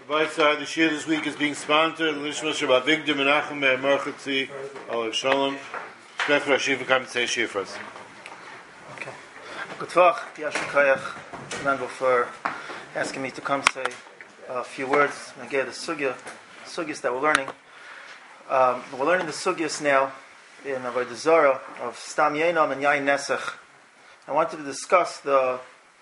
The shir this week is being sponsored. Lishmas Shabbat Vigdim Menachem Merchatzi Alev Shalom. Shmech Rashiv come to say shir for us. Okay. Good talk. Yashikayach. Remember for asking me to come say a few words. Again, the sugyas that we're learning. We're learning the sugyas now in Avodah Zarah of Stam Yenam and Yain Nesach. I wanted to discuss the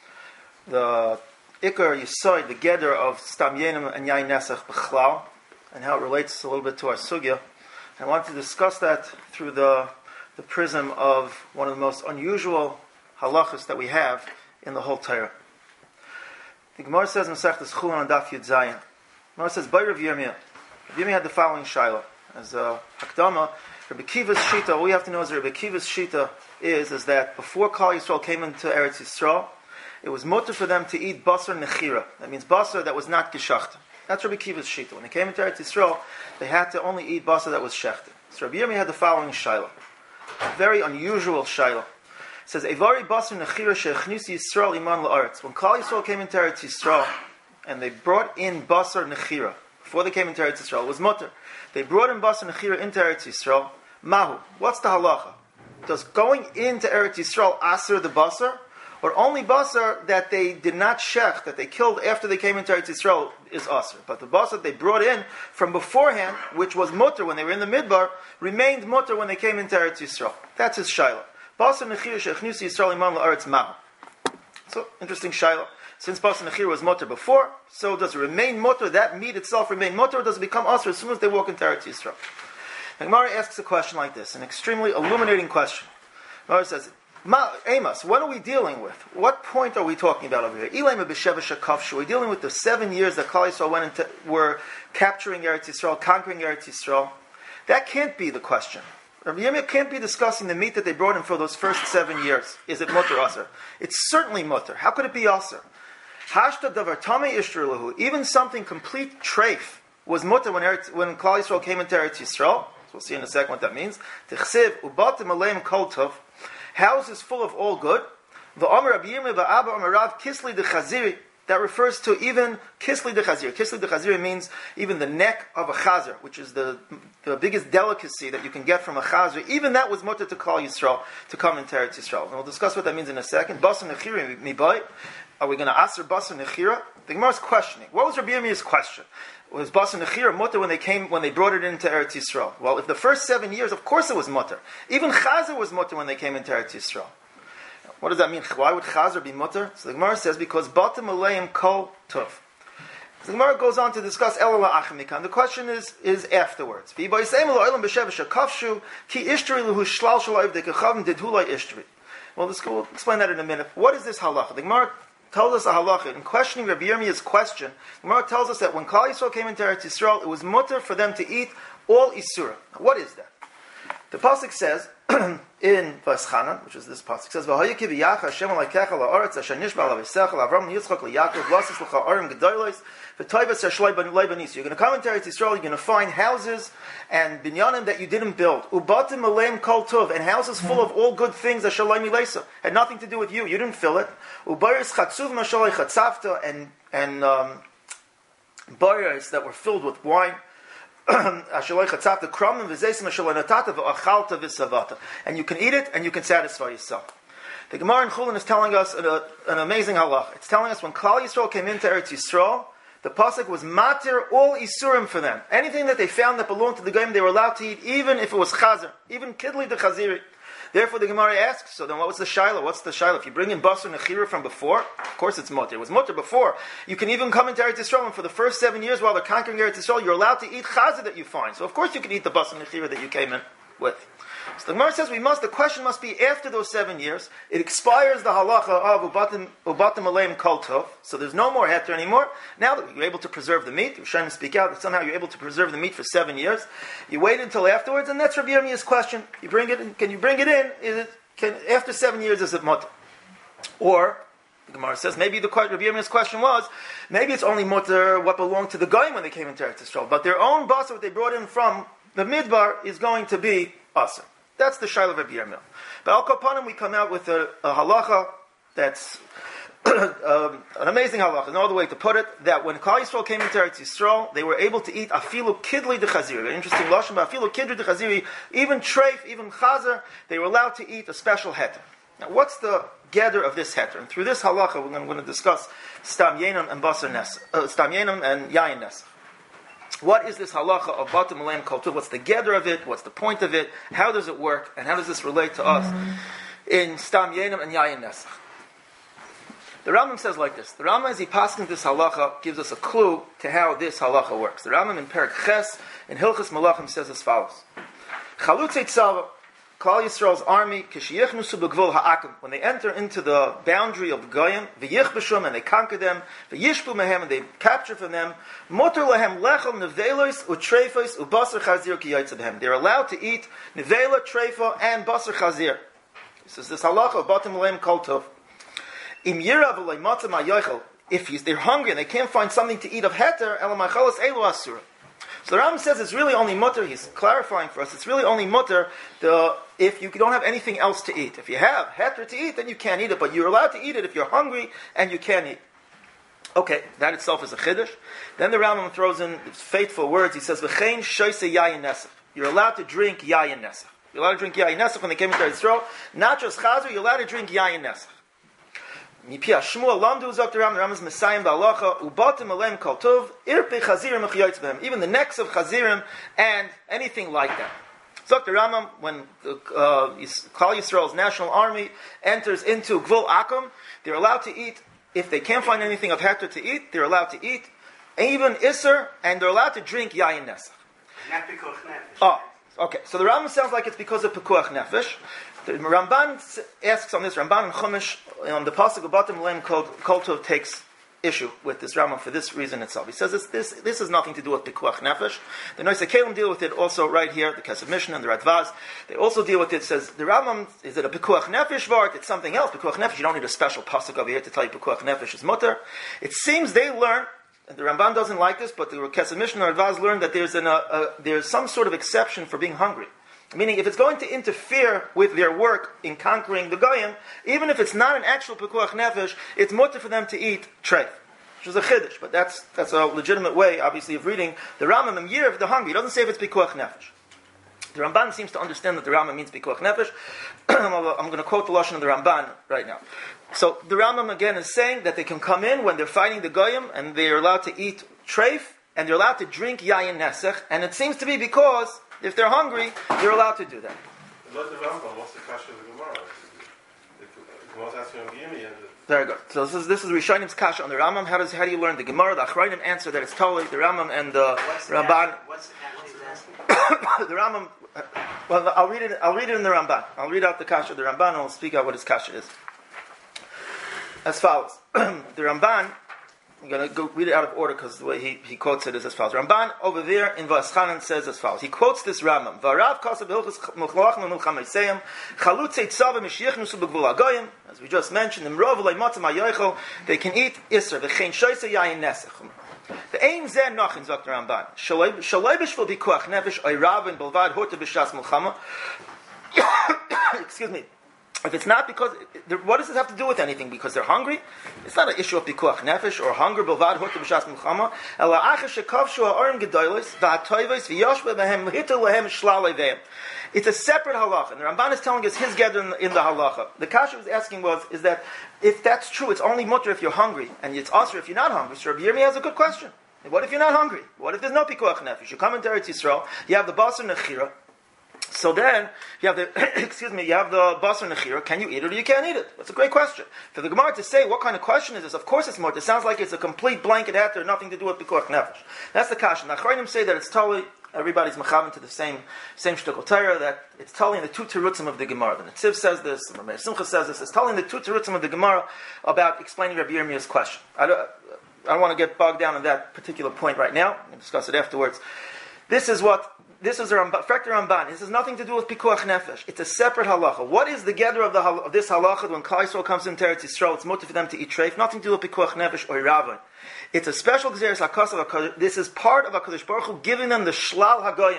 Ikar Yisoid, the Geder of Stam Yenim and Yain Nesach B'chlal, and how it relates a little bit to our sugya. I want to discuss that through the prism of one of the most unusual halachas that we have in the whole Torah. The Gemara says in Masechtas Chulin on Daf Yud Zayin. The Gemara says, By Rav Yirmiyah. Rav Yirmiyah had the following shaila. As a Hakdama, Rabbi Kiva's Shita, all we have to know is that Rabbi Kiva's Shita is that before Klal Yisrael came into Eretz Yisrael, it was mutter for them to eat basar nechira. That means basar that was not geshachta. That's Rabbi Kiva's shita. When they came into Eretz Yisrael, they had to only eat basar that was shechta. So Rabbi Yirmiyah had the following shaila, a very unusual shaila. It says, Evari basar nechira she'echnisi Yisrael iman la'aretz. When Klal Yisrael came into Eretz Yisrael, and they brought in basar nechira, before they came into Eretz Yisrael, it was mutter. They brought in basar nechira into Eretz Yisrael. Mahu. What's the halacha? Does going into Eretz Yisrael aser the basar? Or only basar that they did not shech, that they killed after they came into Eretz Yisrael, is asr. But the basar they brought in from beforehand, which was mutter when they were in the midbar, remained mutter when they came into Eretz Yisrael. That's his shaila. Basar nechir she'echnus Yisrael iman la'aretz ma'u. So, interesting shaila. Since basar nechir was mutter before, so does it remain mutter, that meat itself remain mutter, or does it become asr as soon as they walk into Eretz Yisrael? And Gemara asks a question like this, an extremely illuminating question. Gemara says, Amos, what are we dealing with? What point are we talking about over here? We're dealing with the 7 years that Klal Yisrael were capturing Eretz Yisrael, conquering Eretz Yisrael. That can't be the question. Rabbi Yirmiyah can't be discussing the meat that they brought in for those first 7 years. Is it mutter aser? It's certainly mutter. How could it be aser? Hashta davar tamei ishtur lahu. Even something complete treif was mutter when Klal Yisrael came into Eretz Yisrael. So we'll see in a second what that means. Tichsiv ubatim aleim kol tov. Houses full of all good. The Omer Rabbi Yirmiyah v'Abba Omer Rav Kisli de Chaziri. That refers to even Kisli de Chazir. Kisli de Chazir means even the neck of a chazir, which is the biggest delicacy that you can get from a chazir. Even that was mutter to Klal Yisrael to come into Eretz Yisrael. And we'll discuss what that means in a second. Basar nechira mibai. Are we going to aser basar nechira? The Gemara is questioning. What was Rabbi Yirmiyah's question? Was basar nechira mutter when they brought it into Eretz Yisrael? Well, if the first 7 years, of course it was mutter. Even chazir was mutter when they came into Eretz Yisrael. What does that mean? Why would chazir be mutter? So the Gemara says because batim aleim kol tov. So the Gemara goes on to discuss elala achamikan. The question is afterwards. Well, we'll explain that in a minute. What is this halacha? The Gemara tells us a halacha. In questioning Rabbi Yirmiyah's question, the Gemara tells us that when Klal Yisrael came into Eretz Yisrael, it was mutter for them to eat all isura. What is that? The pasuk says in Vaschanan, which is this pasuk, says V'hayikiv Yacha Hashem Aleikecha la'aretz asher nishba alavisecha la'Avram Yitzchak la'Yaakov lasis l'cha arim gedolos v'toivas asher shloi banis. You're going to come into Eretz Yisrael. You're going to find houses and binyanim that you didn't build. Ubatim aleim kol tov, and houses full of all good things asher lo milesa, had nothing to do with you. You didn't fill it. Ubayis chatzuv mashalei chatzavta, and bayers that were filled with wine. And you can eat it and you can satisfy yourself. The Gemara in Chulin is telling us an amazing halach. It's telling us when Klal Yisrael came into Eretz Yisrael, the pasuk was matir all isurim for them. Anything that they found that belonged to the Goyim, they were allowed to eat, even if it was chazer, even kidli de chaziri. Therefore, the Gemara asks, so then what was the shaila? What's the shaila? If you bring in basar nechira from before, of course it's mutter. It was mutter before. You can even come into Eretz Yisrael, and for the first 7 years while they're conquering Eretz Yisrael, you're allowed to eat chazir that you find. So of course you can eat the basar nechira that you came in with. So the Gemara says the question must be after those 7 years. It expires the halacha of ubatim aleim kol tov. So there's no more heter anymore. Now that you're able to preserve the meat, you're trying to speak out that somehow you're able to preserve the meat for 7 years. You wait until afterwards, and that's Rabbi Yirmiyah's question. You bring it in. Can you bring it in? After 7 years is it mutter? Or the Gemara says maybe the Rabbi Yirmiyah's question was maybe it's only mutter what belonged to the Goyim when they came into Eretz Yisrael, but their own basar, what they brought in from the midbar, is going to be asr. That's the shaila of Rabbi Yirmiyah. But al kapanim we come out with a halacha that's an amazing halacha, no other way to put it, that when Klal Yisrael came into Eretz Yisrael, they were able to eat afilu kidli de chaziri. Very interesting lashon, but afilu kidli de chaziri, even treif, even chazer, they were allowed to eat a special heter. Now, what's the gather of this heter? And through this halacha, we're going to discuss stam yenam and basar nesach, stam yenam and yayin nesach. What is this halacha of batim aleim kol tuv? What's the gather of it? What's the point of it? How does it work? And how does this relate to us in stam yenam and yayin nesach? The Rambam says like this. The Rambam, as he passes this halacha, gives us a clue to how this halacha works. The Rambam in Perek Ches, in Hilchos Malachim, says as follows. Chalutzei tzava, Klal Yisrael's army, kishiyichnusu b'gvul ha'akim, when they enter into the boundary of the Goyim, v'yichbeshum, and they conquer them, v'yishbu mehem, and they capture from them, muter lehem lechel nevelos utreifos ubasar chazir ki yaitz b'hem. They're allowed to eat nevela, treifa, and basar chazir. This is this halacha of batim aleim kol tov. If they're hungry and they can't find something to eat of heter, so the Rambam says it's really only mutter. He's clarifying for us. It's really only mutter if you don't have anything else to eat. If you have heter to eat, then you can't eat it. But you're allowed to eat it if you're hungry and you can eat. Okay, that itself is a chiddush. Then the Rambam throws in faithful words. He says, "V'chein shoyse yayin nesach." You're allowed to drink yayin nesach. You're allowed to drink yayin nesach when they came into Israel. Not just chazer. You're allowed to drink yayin nesach. Mipia Shmuel Lamdu Zok the Rambam's Messiah Ba'alacha Ubatim Alem Kol Tov Irpe Chazirim Mechiyotz B'hem. Even the necks of Chazirim and anything like that. Zok the Rambam, when Klal Yisrael's national army enters into Gvul Akum, they're allowed to eat. If they can't find anything of heter to eat, they're allowed to eat even Isser, and they're allowed to drink Yayin Nesach. Not Pekuach Nefesh. Oh, okay. So the Rambam sounds like it's because of Pekuach Nefesh. The Ramban asks on this, Ramban and Chumash, on the pasuk of Batim Aleim Kol Tov takes issue with this Rambam for this reason itself. He says this has nothing to do with Pekuach Nefesh. The Noisei Kelim deal with it also right here, the Kesef Mishnah and the Radvaz. They also deal with it. Says the Rambam, is it a Pekuach Nefesh vart? It's something else. Pekuach Nefesh, you don't need a special pasuk over here to tell you Pekuach Nefesh is mutter. It seems they learn, and the Ramban doesn't like this, but the Kesef Mishnah and the Radvaz learned that there's some sort of exception for being hungry. Meaning, if it's going to interfere with their work in conquering the Goyim, even if it's not an actual Pekuach Nefesh, it's mutter for them to eat treif, which is a chiddush. But that's a legitimate way, obviously, of reading the Rambam in year if they're hungry. He doesn't say if it's Pekuach Nefesh. The Ramban seems to understand that the Rambam means Pekuach Nefesh. I'm going to quote the lashon of the Ramban right now. So the Rambam again is saying that they can come in when they're fighting the Goyim and they're allowed to eat treif and they're allowed to drink yayin nesach, and it seems to be because if they're hungry, they're allowed to do that. What's the Rambam? What's the kasha of the Gemara? The Gemara's asking on Gimi and very good. So this is Rishonim's kasha on the Rambam. How do you learn the Gemara? The Achrayim answer that it's totally the Rambam and the Ramban. What's the kasha he's asking? The Rambam. Well, I'll read it in the Ramban. I'll read out the kasha of the Ramban and I'll speak out what his kasha is. As follows: the Ramban. I'm going to go read it out of order because the way he quotes it is as follows. Ramban over there in Vaschanan says as follows. He quotes this Rambam. V'arav kasav hilchos mechlachim u'milchamayseim chalutzei tzava mishiachnusu b'gvul hagoyim. As we just mentioned, imrov v'lei matzah ma'yoichel, they can eat isser v'chein shoyse yayin nesach. The aim zeh nachin zok the Ramban. Shaloi b'shvil b'kuach nefesh oirav and belvad horta b'shas milchama. Excuse me. If it's not because, what does this have to do with anything? Because they're hungry? It's not an issue of pikuach nefesh or hunger. Bilvad horta b'shas milchama. Ela acher shekavshu ha'orim gedolos v'hatoyvos v'yoshve b'hem hitul lehem shlalei ve'em. It's a separate halacha. And the Ramban is telling us his gather in the halacha. The kasha was asking is that if that's true, it's only mutter if you're hungry, and it's also if you're not hungry. So Rabbi Yirmiyah has a good question. What if you're not hungry? What if there's no pikuach nefesh? You come into Eretz Yisrael, you have the basar nechira. So then, you have the basar nechira. Can you eat it or you can't eat it? That's a great question. For the Gemara to say, what kind of question is this? Of course it's more. It sounds like it's a complete blanket heter, nothing to do with pikuach nefesh. That's the kasha. The Achrayim say that it's totally, everybody's mechavan to the same shtickle Torah, that it's telling the two terutzim of the Gemara. The Netziv says this, the Meir Simcha says this. It's telling the two terutzim of the Gemara about explaining Rabbi Yirmiyah's question. I don't want to get bogged down on that particular point right now. We'll discuss it afterwards. This is a Ramban. This has nothing to do with Pikuach Nefesh. It's a separate halacha. What is the gather of this halacha when Klal Yisrael comes into Eretz Yisrael? It's mutter for them to eat treif. Nothing to do with Pikuach Nefesh or Ravon. It's a special Gezeres HaKasav. This is part of HaKadosh Baruch Hu giving them the Shlal HaGoyim.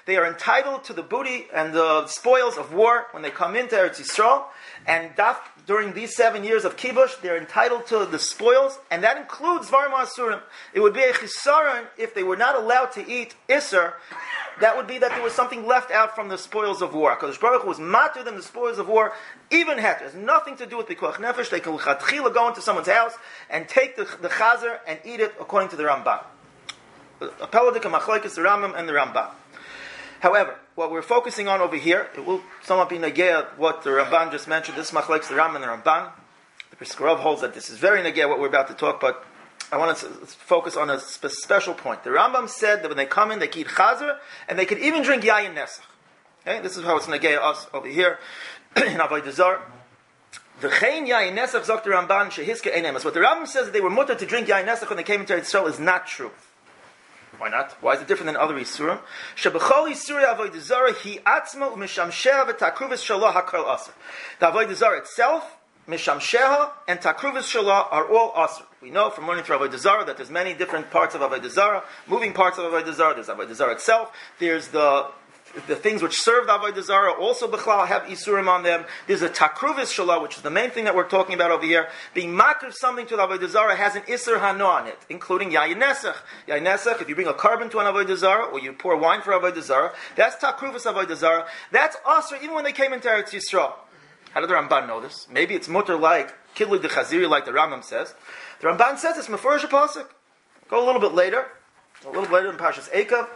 they are entitled to the booty and the spoils of war when they come into Eretz Yisrael, and during these 7 years of kibush, they're entitled to the spoils, and that includes Dvarim Asurim. It would be a chisaron if they were not allowed to eat Isser. That would be that there was something left out from the spoils of war. Because Baruch Hu was matter than the spoils of war, even het. It has nothing to do with Pikuach Nefesh. They can go into someone's house and take the chazer and eat it according to the Ramban. Apeladik Machlokes the Rambam and the Ramban. However, what we're focusing on over here, it will somewhat be negea what the Ramban just mentioned. This Machlokes the Rambam and the Ramban. The Brisker Rov holds that this is very negea what we're about to talk, but I want to focus on a special point. The Rambam said that when they come in, they can eat chazer, and they could even drink yayin nesach. Okay, this is how it's negea us over here in Avodah Zarah. V'chein yayin nesach zok the Ramban shehiske einemas. What the Rambam says that they were mutter to drink yayin nesach when they came into Israel is not true. Why not? Why is it different than other Yisurim? Shebechol Yisuri Avodah Zarah hi atzma u'mishamsheha v'takruvis shaloh hakol aser. The Avodah Zarah itself, mishamsheha and takruvis shaloh are all aser. We know from learning through Avodah Zarah that there's many different parts of Avodah Zarah, moving parts of Avodah Zarah. There's Avodah Zarah itself. There's the things which serve the Avodah Zarah also b'chlal have isurim on them. There's a takruvis shalah, which is the main thing that we're talking about over here. Being makriv something to the Avodah Zarah has an isur hano on it, including yayin nesach. Yayin nesach, if you bring a carbon to an Avodah Zarah, or you pour wine for Avodah Zarah, that's takruvis Avodah Zarah. That's asur even when they came into Eretz Yisrael. How did the Ramban know this? Maybe it's mutter like kidlu de chaziri, like the Rambam says. The Ramban says it's mefurish pasuk. Go a little bit later in Parshas Eikav.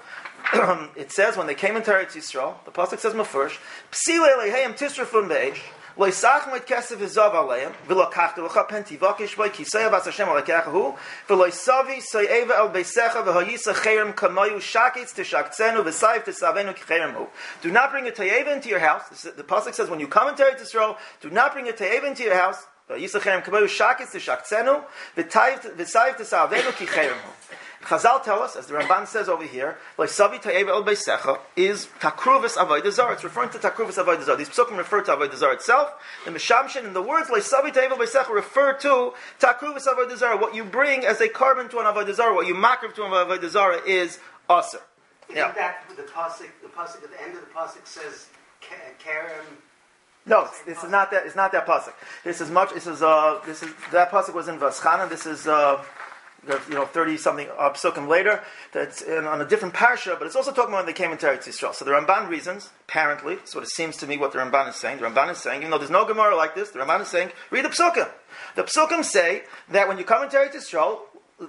It says when they came into Eretz Yisrael, the pasuk says mefurish, psile leheim tisrafun be'esh, loisach mit kesef v'zav aleim, v'lokachtu v'cha pen tivakish b'y kisei avas Hashem alekachahu, v'loisavi soyeva el beisecha v'hoyisa cherem kamayu shakitz tishaktzenu v'sayv tisavenu kicheremu. Do not bring a tayeva into your house. The pasuk says when you come into Eretz Yisrael, do not bring a tayeva into your house. Yisachem kamayu shakitz tishaktzenu v'sayv tisavenu kicheremu. Chazal tell us, as the Ramban says over here, "Loisavi ta'eva el beisecha" is takruvis avodah zarah. It's referring to takruvis avodah zarah. These psukim refer to avodah zarah itself. The mishamshin and the words "Loisavi ta'eva el beisecha" refer to takruvis avodah zarah. What you bring as a carbon to an avodah zarah, what you makriv to an avodah zarah, is aser. Yeah. That the pasuk at the end of the pasuk says Karen. No, this is not that. It's not that pasuk. This is that pasuk was in Vaschana. This is 30-something psukim later, that's on a different parsha, but it's also talking about when they came into Eretz Yisrael. So the Ramban reasons, apparently, that's what it seems to me what the Ramban is saying. The Ramban is saying, even though there's no Gemara like this, the Ramban is saying, read the psukim. The psukim say that when you come into Eretz Yisrael,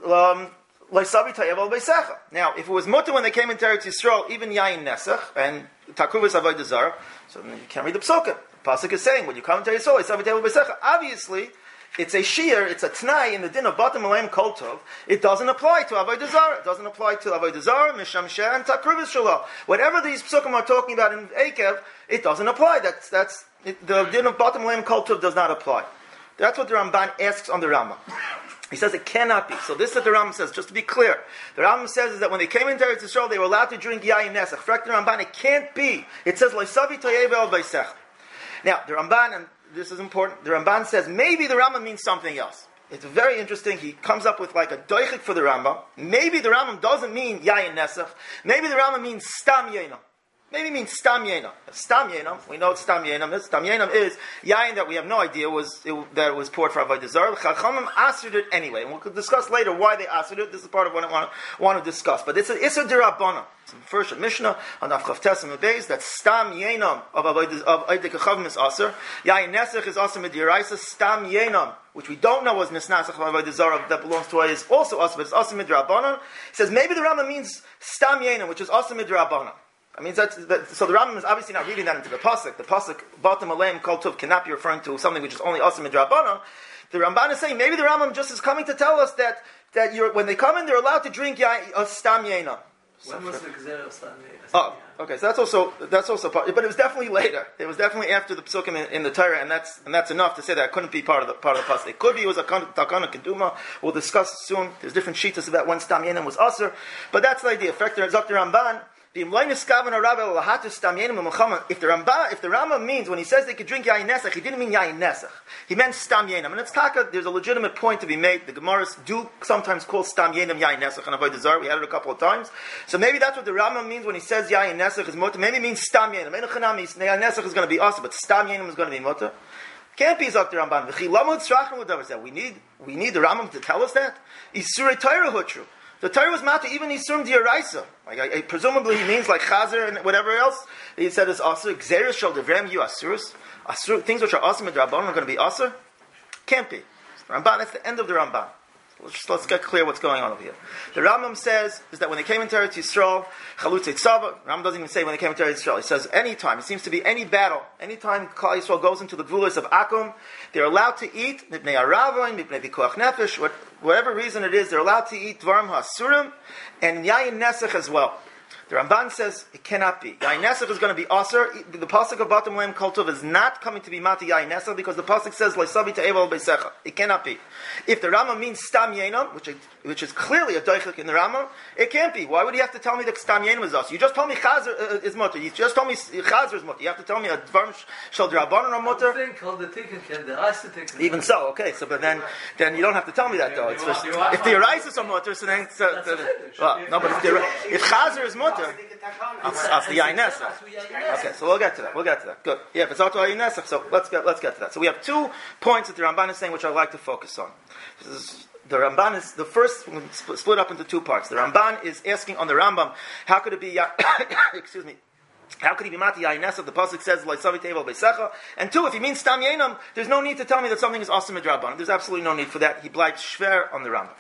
now, if it was mutter when they came into Eretz Yisrael, even yayin nesach and takruvis avodah zarah, so then you can't read the psukim. The pasuk is saying when you come into Eretz Yisrael, obviously, it's a shear, it's a t'nai in the din of Batim Aleim Kol Tov. It doesn't apply to Avodah Zarah. It doesn't apply to Avodah Zarah, Misham Sheh, and Takruvis Shalah. Whatever these psukim are talking about in Eikev, it doesn't apply. The din of Batim Aleim Kol Tov does not apply. That's what the Ramban asks on the Rambam. He says it cannot be. So this is what the Rambam says, just to be clear. The Rambam says is that when they came into Eretz Yisrael, they were allowed to drink yayin nesach. Frek the Ramban, it can't be. It says, Loisavi toyev el beisech. Now, the Ramban, and this is important, the Ramban says maybe the Rambam means something else. It's very interesting. He comes up with like a doichik for the Rambam. Maybe the Rambam doesn't mean yayin nesach. Maybe the Rambam means stam yenam. Maybe it means stam yenam. Stam yenam, we know what stam yenam is. Stam yenam is yayin that we have no idea that it was poured for Avodah Zarah. Chachamim answered it anyway. And we'll discuss later why they answered it. This is part of what I want to discuss. But it's an Issa D'Rabbanan. It's in the first Mishnah on Avchav Tesam Beis that stam yenam of Eidek Chavim is aser. Yayin nesach is aser midiraisa. Stam yenam, which we don't know was misnasach of Avodah Zarah that belongs to us, is also aser, but it's aser midrabanan. He says maybe the Rambam means stam yenam, which is aser midrabanan. I mean, so the Rambam is obviously not reading that into the pasuk. The pasuk Batim Aleim Kol Tov cannot be referring to something which is only aser midrabanan. The Ramban is saying maybe the Rambam just is coming to tell us that when they come in, they're allowed to drink stam yenam. When was the Gezerah of Stam Yenam? Oh, okay. So that's also part, but it was definitely later. It was definitely after the psukim in the Torah, and that's enough to say that it couldn't be part of the pasuk. It could be it was a takana keduma. We'll discuss soon. There's different shitas about when stam yenam was aser, but that's the idea. Zakter Ramban. If the Rambam means when he says they could drink yayin nesach, he didn't mean yayin nesach. He meant stam yenim. And it's taka. There's a legitimate point to be made. The Gemaras do sometimes call stam yenim yayin nesach and avoid the zar. We had it a couple of times. So maybe that's what the Rambam means when he says yayin nesach is mutter. Maybe it means stam yenim. Yayin nesach is going to be awesome, but stam yenim is going to be mutter. Can't be Zok the Ramban. We need the Rambam to tell us that. Isurei Torah hutru. The Torah was mata even Isurim D'Oraisa. Like presumably he means like Chazer and whatever else. He said it's Asur. Gzeres shel Devrem you Asurus. Asur, things which are awesome in the Rabban are going to be Asur. Can't be. Ramban, that's the end of the Ramban. Let's get clear what's going on over here. The Rambam says is that when they came into Eretz Yisrael, Chalutzei Tzava, Rambam doesn't even say when they came into Eretz Yisrael. He says anytime, it seems to be any battle, anytime Klal Yisrael goes into the Gvulos of Akum, they're allowed to eat, Mipnei Aravoin, Mipnei Bikoach Nefesh, whatever reason it is, they're allowed to eat Dvarim HaSurim, and Yayin Nesach as well. The Ramban says it cannot be. Yayin Nesach is going to be Aser. The pasuk of Batam Leim Kol Tov is not coming to be Mati Yayin Nesach because the pasuk says Leisavi Te'eval Beisecha. It cannot be. If the Rambam means Stam Yenam, which is clearly a doichik in the Rambam, it can't be. Why would he have to tell me that Stam Yenam is Aser? You just told me Chazer is Mutter. You just told me Chazer is Mutter. You have to tell me a Dvarim Shel D'Rabbanan are Mutter. Even so, okay. So, but then you don't have to tell me that though. It's just, if the Araisis are Mutter, so then no. But if Chazer is Mutter. It's the Yayin Nesach. Okay, so we'll get to that. Good. Yeah, if it's auto Yayin Nesach, so let's get to that. So we have 2 points that the Ramban is saying, which I'd like to focus on. The Ramban is the first split up into 2 parts. The Ramban is asking on the Rambam, how could it be? Excuse me. How could he be Mati Yayin Nesach? The pasuk says Leisavi Te'eval Beisecha. And 2, if he means Stam Yenam, there's no need to tell me that something is awesome midrabanan. There's absolutely no need for that. He bleibt schwer on the Rambam.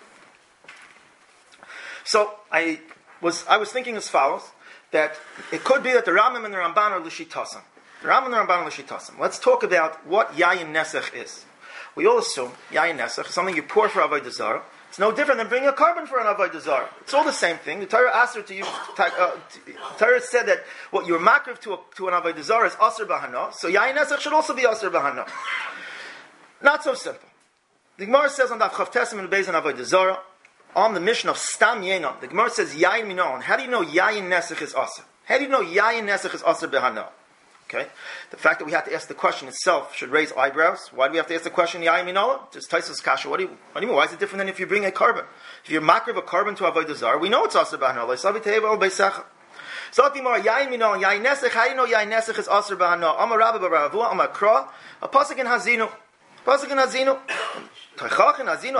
So I was thinking as follows. That it could be that the Rambam and the Ramban are L'shitasim. The Rambam and the Ramban are L'shitasim. Let's talk about what Yayin Nesach is. We all assume Yayin Nesach is something you pour for Avodah Zarah. It's no different than bringing a carbon for an Avodah Zarah. It's all the same thing. The Torah asked her to use. Torah said that what you're makriv to an Avodah Zarah is Aser B'Hana. So Yayin Nesach should also be Aser B'Hana. Not so simple. The Gemara says on Daf Chav Tesem and Beis on Avodah Zarah. On the mission of Stam Yenam, the Gemara says Yayin Minon. How do you know Yayin Nesach is Aser? How do you know Yayin Nesach is Aser B'Hana? Okay, the fact that we have to ask the question itself should raise eyebrows. Why do we have to ask the question Yayin Minon? Just Taisus Kasha. What do you mean? Why is it different than if you bring a carbon? If you're makriv a carbon to Avodah Zarah, we know it's Aser B'Hana. Leisavi Te'eval Beisecha. So Yayin Minon, Yayin Nesach. How do you know Yayin Nesach is Aser B'Hana? Amar Rabbi Baravua, Amar Kra, a pasuk in Hazinu. Pasuk in Hazinu. Good. So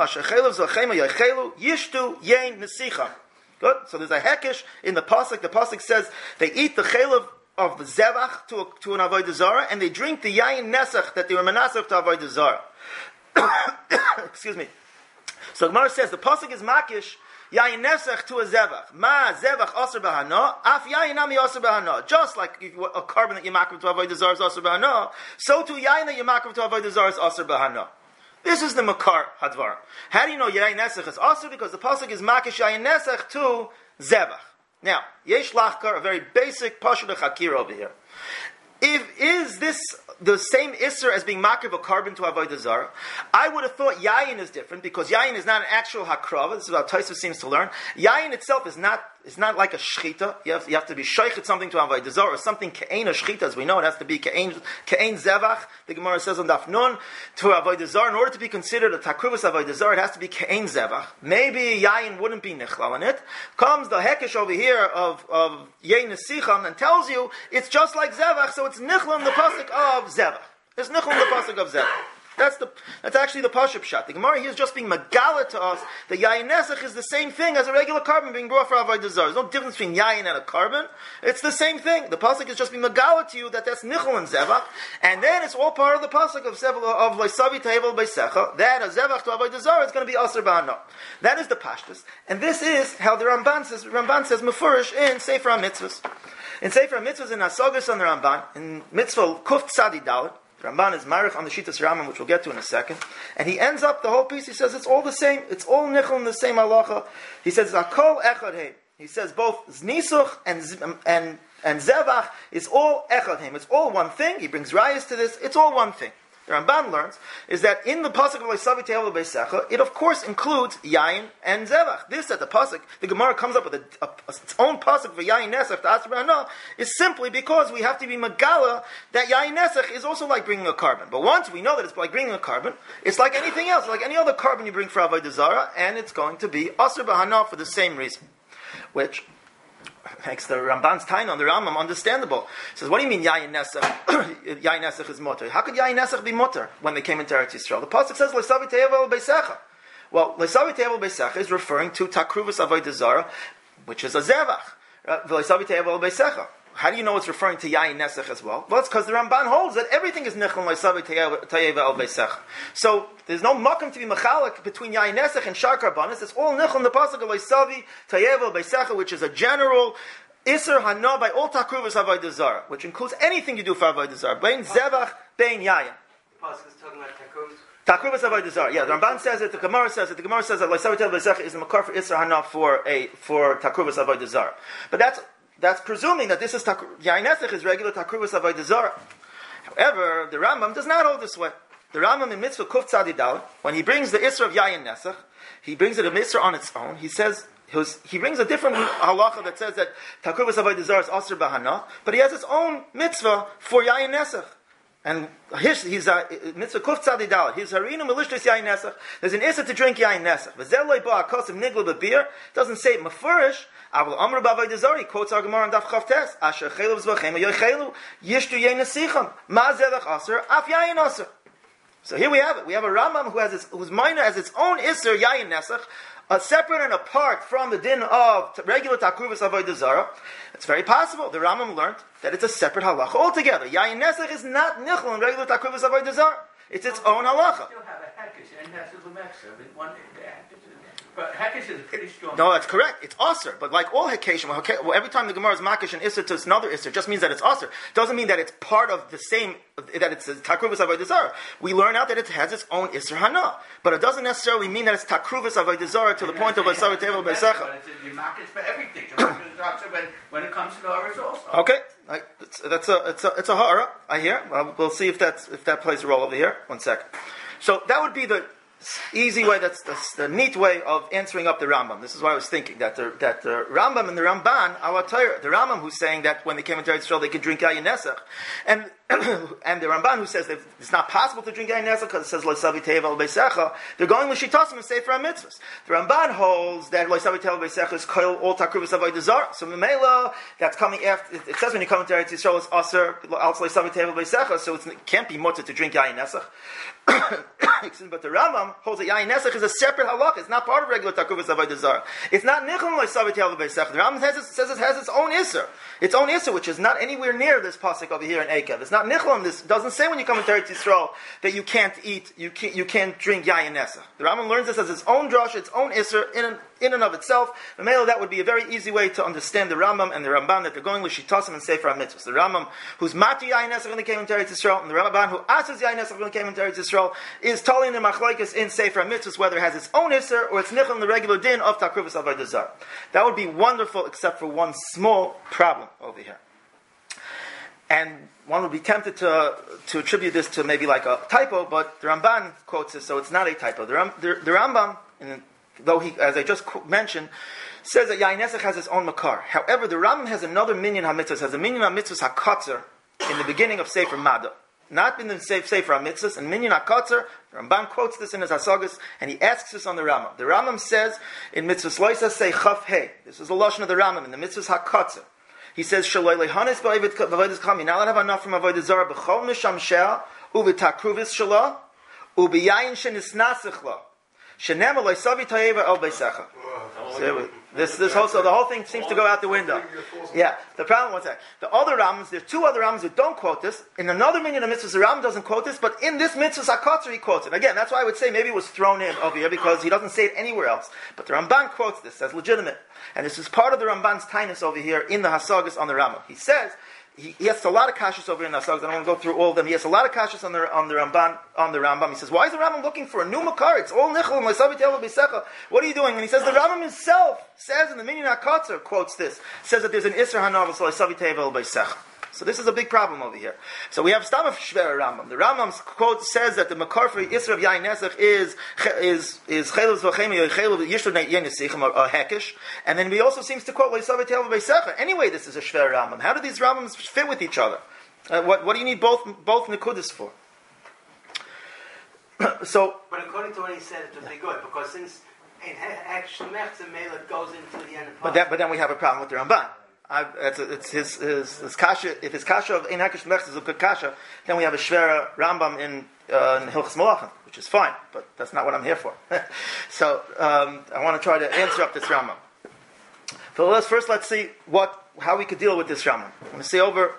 there's a hekesh in the pasuk. The pasuk says they eat the chaylev of the zevach to an avodah zarah, and they drink the yayin nesach that they were menasach to avodah zarah. Excuse me. So Gemara says the pasuk is makish yayin nesach to a zevach. Ma zevach aser b'hana, af yayin nami aser b'hana. Just like a carbon that you makriv to avodah zarah is aser b'hana, so too yayin that you makriv to avodah zarah is aser b'hana. This is the makar hadvar. How do you know yayin nesach is aser? Because the pasuk is makish yayin nesach to zevach. Now, yesh lachkar, a very basic pashut hakir over here. Is this the same isser as being makriv a carbon to avodah zarah? I would have thought yayin is different because yayin is not an actual hakrava. This is what Tosfos seems to learn. Yayin itself is not like a shchita. You have to be shoichet something to avodah zarah, or something ke'ein a shchita, as we know. It has to be ke'ein zevach. The Gemara says on Daf Nun to avodah zarah. In order to be considered a takruvus avodah zarah, it has to be ke'ein zevach. Maybe yayin wouldn't be nichlal in it. Comes the hekesh over here of yayin nesicham and tells you it's just like zevach, so it's nichlal in the pasuk of zevach. It's nichlal in the pasuk of zevach. That's actually the pashup shot. The Gemara here is just being magala to us. The yayin nesach is the same thing as a regular carbon being brought for avodah zarah. There's no difference between yayin and a carbon. It's the same thing. The pasuk is just being magala to you that's nichol and zevach, and then it's all part of the pasuk of leisavi te'eval beisecha. That a zevach to avodah zarah is going to be aser b'hana. That is the pashtus, and this is how the Ramban says. Ramban says mefurish in Sefer HaMitzvos. In Sefer HaMitzvos in Asagas on the Ramban in Mitzvah Kuf Tzadi Dalet. Ramban is marich on the Shitas Rambam, which we'll get to in a second. And he ends up the whole piece, he says it's all the same. It's all nichel in the same halacha. He says, Zakol echad heim. He says both znisuch and zevach is all echad heim. It's all one thing. He brings rayas to this. It's all one thing. the Ramban learns, is that in the pasuk of Leisavi Te'el Beisecha, it of course includes Yayin and Zevach. This at the pasuk, the Gemara comes up with its own pasuk for Yayin Nesach to Asr B'Hana, is simply because we have to be Megala that Yayin Nesach is also like bringing a carbon. But once we know that it's like bringing a carbon, it's like anything else, like any other carbon you bring for Avodah Zarah, and it's going to be Asr B'Hana for the same reason, which makes the Ramban's Taina on the Rambam understandable. He says, what do you mean Yayin Nesach? Yayin Nesach is mutter. How could Yayin Nesach be mutter when they came into Eretz Yisrael? The pasuk says Leisavi Te'evel Beisecha. Well, Leisavi Te'evel Beisecha is referring to Takruvus Avodah Zarah, which is a Zevach. Leisavi Te'evel Beisecha. How do you know it's referring to Yayin Nesach as well? Well, it's because the Ramban holds that everything is Nichel Leisavi Te'evel Beisecha. So there's no makom to be machalik between Yayin Nesach and Shar Karbanis. It's all Nichel in the pasuk of Leisavi Te'evel Beisecha, which is a general Isser Hana by all Takruvus Avodah Zarah, which includes anything you do for Avodah Zarah. Bein Zevach, Bein Yayin. The pasuk is talking about takruvus. Takruvus Avodah Zarah. Yeah, the Ramban says it. The Gemara says it. The Gemara says that Leisavi Te'evel Beisecha is the makar for Isser Hana for Takruvus Avodah Zarah. But that's presuming that this is Yayin Nesach is regular Takruvus Avodah Zarah. However, the Rambam does not hold this way. The Rambam in Mitzvah Kuf Tzadi Daled, when he brings the Isser of Yayin Nesach, he brings it a Mitzvah on its own. He brings a different halacha that says that Takruvus Avodah Zarah is Asr B'Hana, but he has his own mitzvah for Yayin Nesach. And he's Mitzvah Kuf Tzadi Daled. He's Harina Melishtis Yayin Nesach. There's an Isser to drink Yayin Nesach. V'zel loy ba akosim nigla b'beer. Doesn't say it mefurish. Avol Amr B'Avodah Zarah. He quotes our Gemara on Daf Chav Tes. Asher chelu v'zvachem yochelu yishtu yayin nesicham. Ma zedach Asr af Yayin Asr. So here we have it. We have a Rambam whose minor has its own Isser Yayin Nesach, separate and apart from the din of regular Takruvus Avodah Zarah. It's very possible. The Rambam learned that it's a separate halacha altogether. Yayin Nesach is not nichel in regular Takruvus Avodah Zarah. It's its own halacha. Still have a hekesh and that's the mexer. But hekesh is pretty strong. No, that's correct. It's aser. But like all hekeshim, well, every time the Gemara is makish and isser to another isser, just means that it's aser. Doesn't mean that it's part of the same, that it's takruvus avodah zarah. We learn out that it has its own isser hana. But it doesn't necessarily mean that it's takruvus avodah zarah to the point of a sarah tevel b'secha. But it's makish for everything. When it comes to the others also. Okay. It's a ha'ara, I hear. We'll see if that plays a role over here. 1 second. So that would be the easy way, that's the neat way of answering up the Rambam. This is what I was thinking, that the Rambam and the Ramban, the Rambam who's saying that when they came into Israel they could drink Yayin Nesach, and the Ramban who says that it's not possible to drink Yayin Nesach because it says Leisavi Te'evel Beisecha, they're going L'shitasim and Sefer HaMitzvahs. The Ramban holds that Leisavi Te'evel Beisecha is all Takruvus Avodah Zarah. So Memela, that's coming after, it says when you come into Eretz Yisrael it's Aser, also Leisavi Te'evel Beisecha, so it can't be mutter to drink Yayin Nesach. But the Rambam holds that Yayin Nesach is a separate halach. It's not part of regular Takruvus Avodah Zarah. It's not Nichel Leisavi Te'evel Beisecha. The Rambam says it has its own Isser, which is not anywhere near this pasuk over here in Ekev. It's not Nichel in this. It doesn't say when you come into Eretz Yisrael that you can't eat, you can't drink Yayin Nesach. The Rambam learns this as its own drush, its own Isser in and of itself. The Mela, that would be a very easy way to understand the Rambam and the Ramban, that they're going L'shitasim and Sefer HaMitzvahs. The Rambam who's Mati Yayin Nesach when they came into Eretz Yisrael, and the Ramban who asks Yayin Nesach when they came into Eretz Yisrael, is telling the machlokes in Sefer HaMitzvahs whether it has its own Isser or it's Nichel in the regular din of Takruvus Avodah Zarah. That would be wonderful, except for one small problem over here. And one would be tempted to attribute this to maybe like a typo, but the Ramban quotes this, so it's not a typo. The Rambam, though he, as I just mentioned, says that Yayin Nesach has its own makar. However, the Rambam has another minyan ha-mitzvahs, has a minyan ha-mitzvahs ha-katzer in the beginning of Sefer Mada. Not in the Sefer HaMitzvahs, and minyan ha-katzer, the Ramban quotes this in his Hasagas, and he asks this on the Rambam. The Rambam says, in Mitzvahs Loisa say Chaf Hey, this is the Lashon of the Rambam, in the Mitzvahs ha-katzer. He says, Shaloi lehanes b'avodas kami. Now let have enough from avodah zarah. B'chol misham shea u'v'takruvis shala u'b'yayin shenisnasich la shenem leisavi ta'eva el beisecha. This also, the whole thing seems to go out the window. Yeah, the problem was that the other Rambams, there are two other Rambams that don't quote this. In another minyan of mitzvahs, the Rambam doesn't quote this, but in this mitzvah hakatzer he quotes it. Again, that's why I would say maybe it was thrown in over here because he doesn't say it anywhere else. But the Ramban quotes this as legitimate, and this is part of the Ramban's tainus over here in the Hasagas on the Rambam. He says. He has a lot of kashas over in the Hasagas. I don't want to go through all of them. He has a lot of kashas on the Rambam. He says, "Why is the Rambam looking for a new makar? It's all nichel and leisavi te'evel b'secha. What are you doing?" And he says, the Rambam himself says in the Minyan HaKatzer, quotes this, says that there's an Isser Hanav leisavi te'evel b'secha. So this is a big problem over here. So we have Stam of Shver Rambam. The Rambam's quote says that the makar for Isra of Yain Nesach is Chelus V'Chemi or Chelus Yishur Yain Nesichem or Hekesh, and then he also seems to quote Leisav Tel V'Beisecha. Anyway, this is a Shver Rambam. How do these Rambams fit with each other? What do you need both Nekudas for? So, but according to what he said, it would be good because since in actual Mechzemela goes into the end of but then we have a problem with the Ramban. It's his kasha. If his kasha of Ein Hakesh Mechz is a good kasha, then we have a Shvera Rambam in Hilchos Malachim, which is fine, but that's not what I'm here for. So I want to try to answer up this Rambam. So let's see how we could deal with this Rambam. I'm going to say over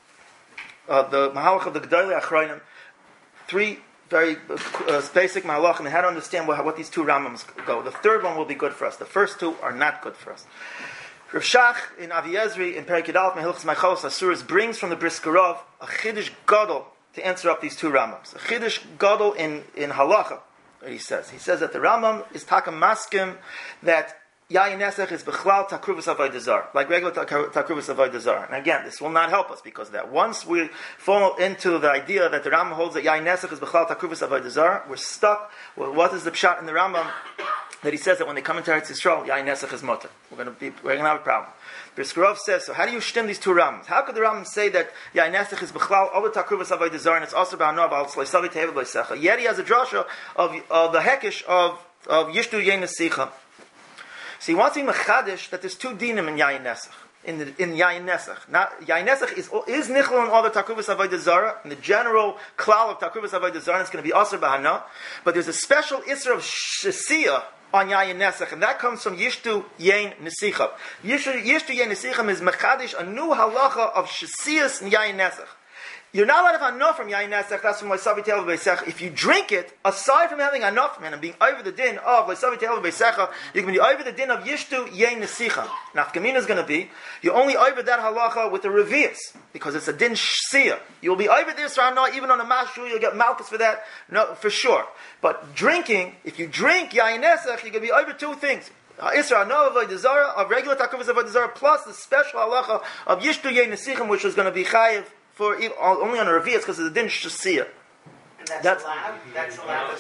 the Mahalach of the Gedolei Achronim, three very basic Mahalachim, and how to understand what these two Rambams go. The third one will be good for us. The first two are not good for us. Rav Shach in Avi Ezri in Perek Yudalef Mehilchos Meichalos Asuros brings from the Briskerov a Chiddush Gadol to answer up these two Rambams. A Chiddush Gadol in Halacha. He says that the Rambam is Takam Maskim that Yain Nesach is Bechlal Takruvus Avodah Zarah, like regular Takruvus Avodah Zarah. And again, this will not help us because of that. Once we fall into the idea that the Rambam holds that Yain Nesach is Bechlal Takruvus Avodah Zarah, we're stuck with what is the pshat in the Rambam that he says that when they come into Eretz Yisrael, Yain Nesach is mutter. We're going to have a problem. Briskerov says, so how do you shtim these two Rambams? How could the Rambam say that Yain Nesach is Bechlal all the Takruvus Avodah Zarah and it's also Ba'anov al Tzleisavi Tevel B'Secha? Yet he has a drasha of the Hekesh of Yishtu Yain Nesicha. So he wants to be mechadish that there's two dinim in Yain Nesach. In Yain Nesach. Now, Yain Nesach is nichlal on all the Takruvus Avodah Zarah, and the general klal of Takruvus Avodah Zarah is going to be Asr B'Hana, but there's a special Isra of Shesiyah on Yain Nesach, and that comes from Yishtu Yain Nesicha. Yishtu Yain Nesicha is mechadish, a new halacha of Shesiyas in Yain Nesach. You're not allowed to have enough from Yain Nesach, that's from Leisavi Tel V'Beisecha. If you drink it, aside from having enough from it and being over the din of Leisavi Tel V'Beisecha, you can be over the din of Yishtu Yain Nesicha. Nafkamina is going to be, you're only over that halacha with the revius, because it's a din shsiyah. You'll be over this or not, even on a mashu, you'll get malchus for that, no, for sure. But drinking, if you drink Yain Nesach, you're going to be over two things. Isra no avodah zarah, of regular takruvus avodah zarah, plus the special halacha of Yishtu Yain Nesichem, which is going to be chayiv for only on a revius because of the din shasiyah. And that's allowed. That's allowed.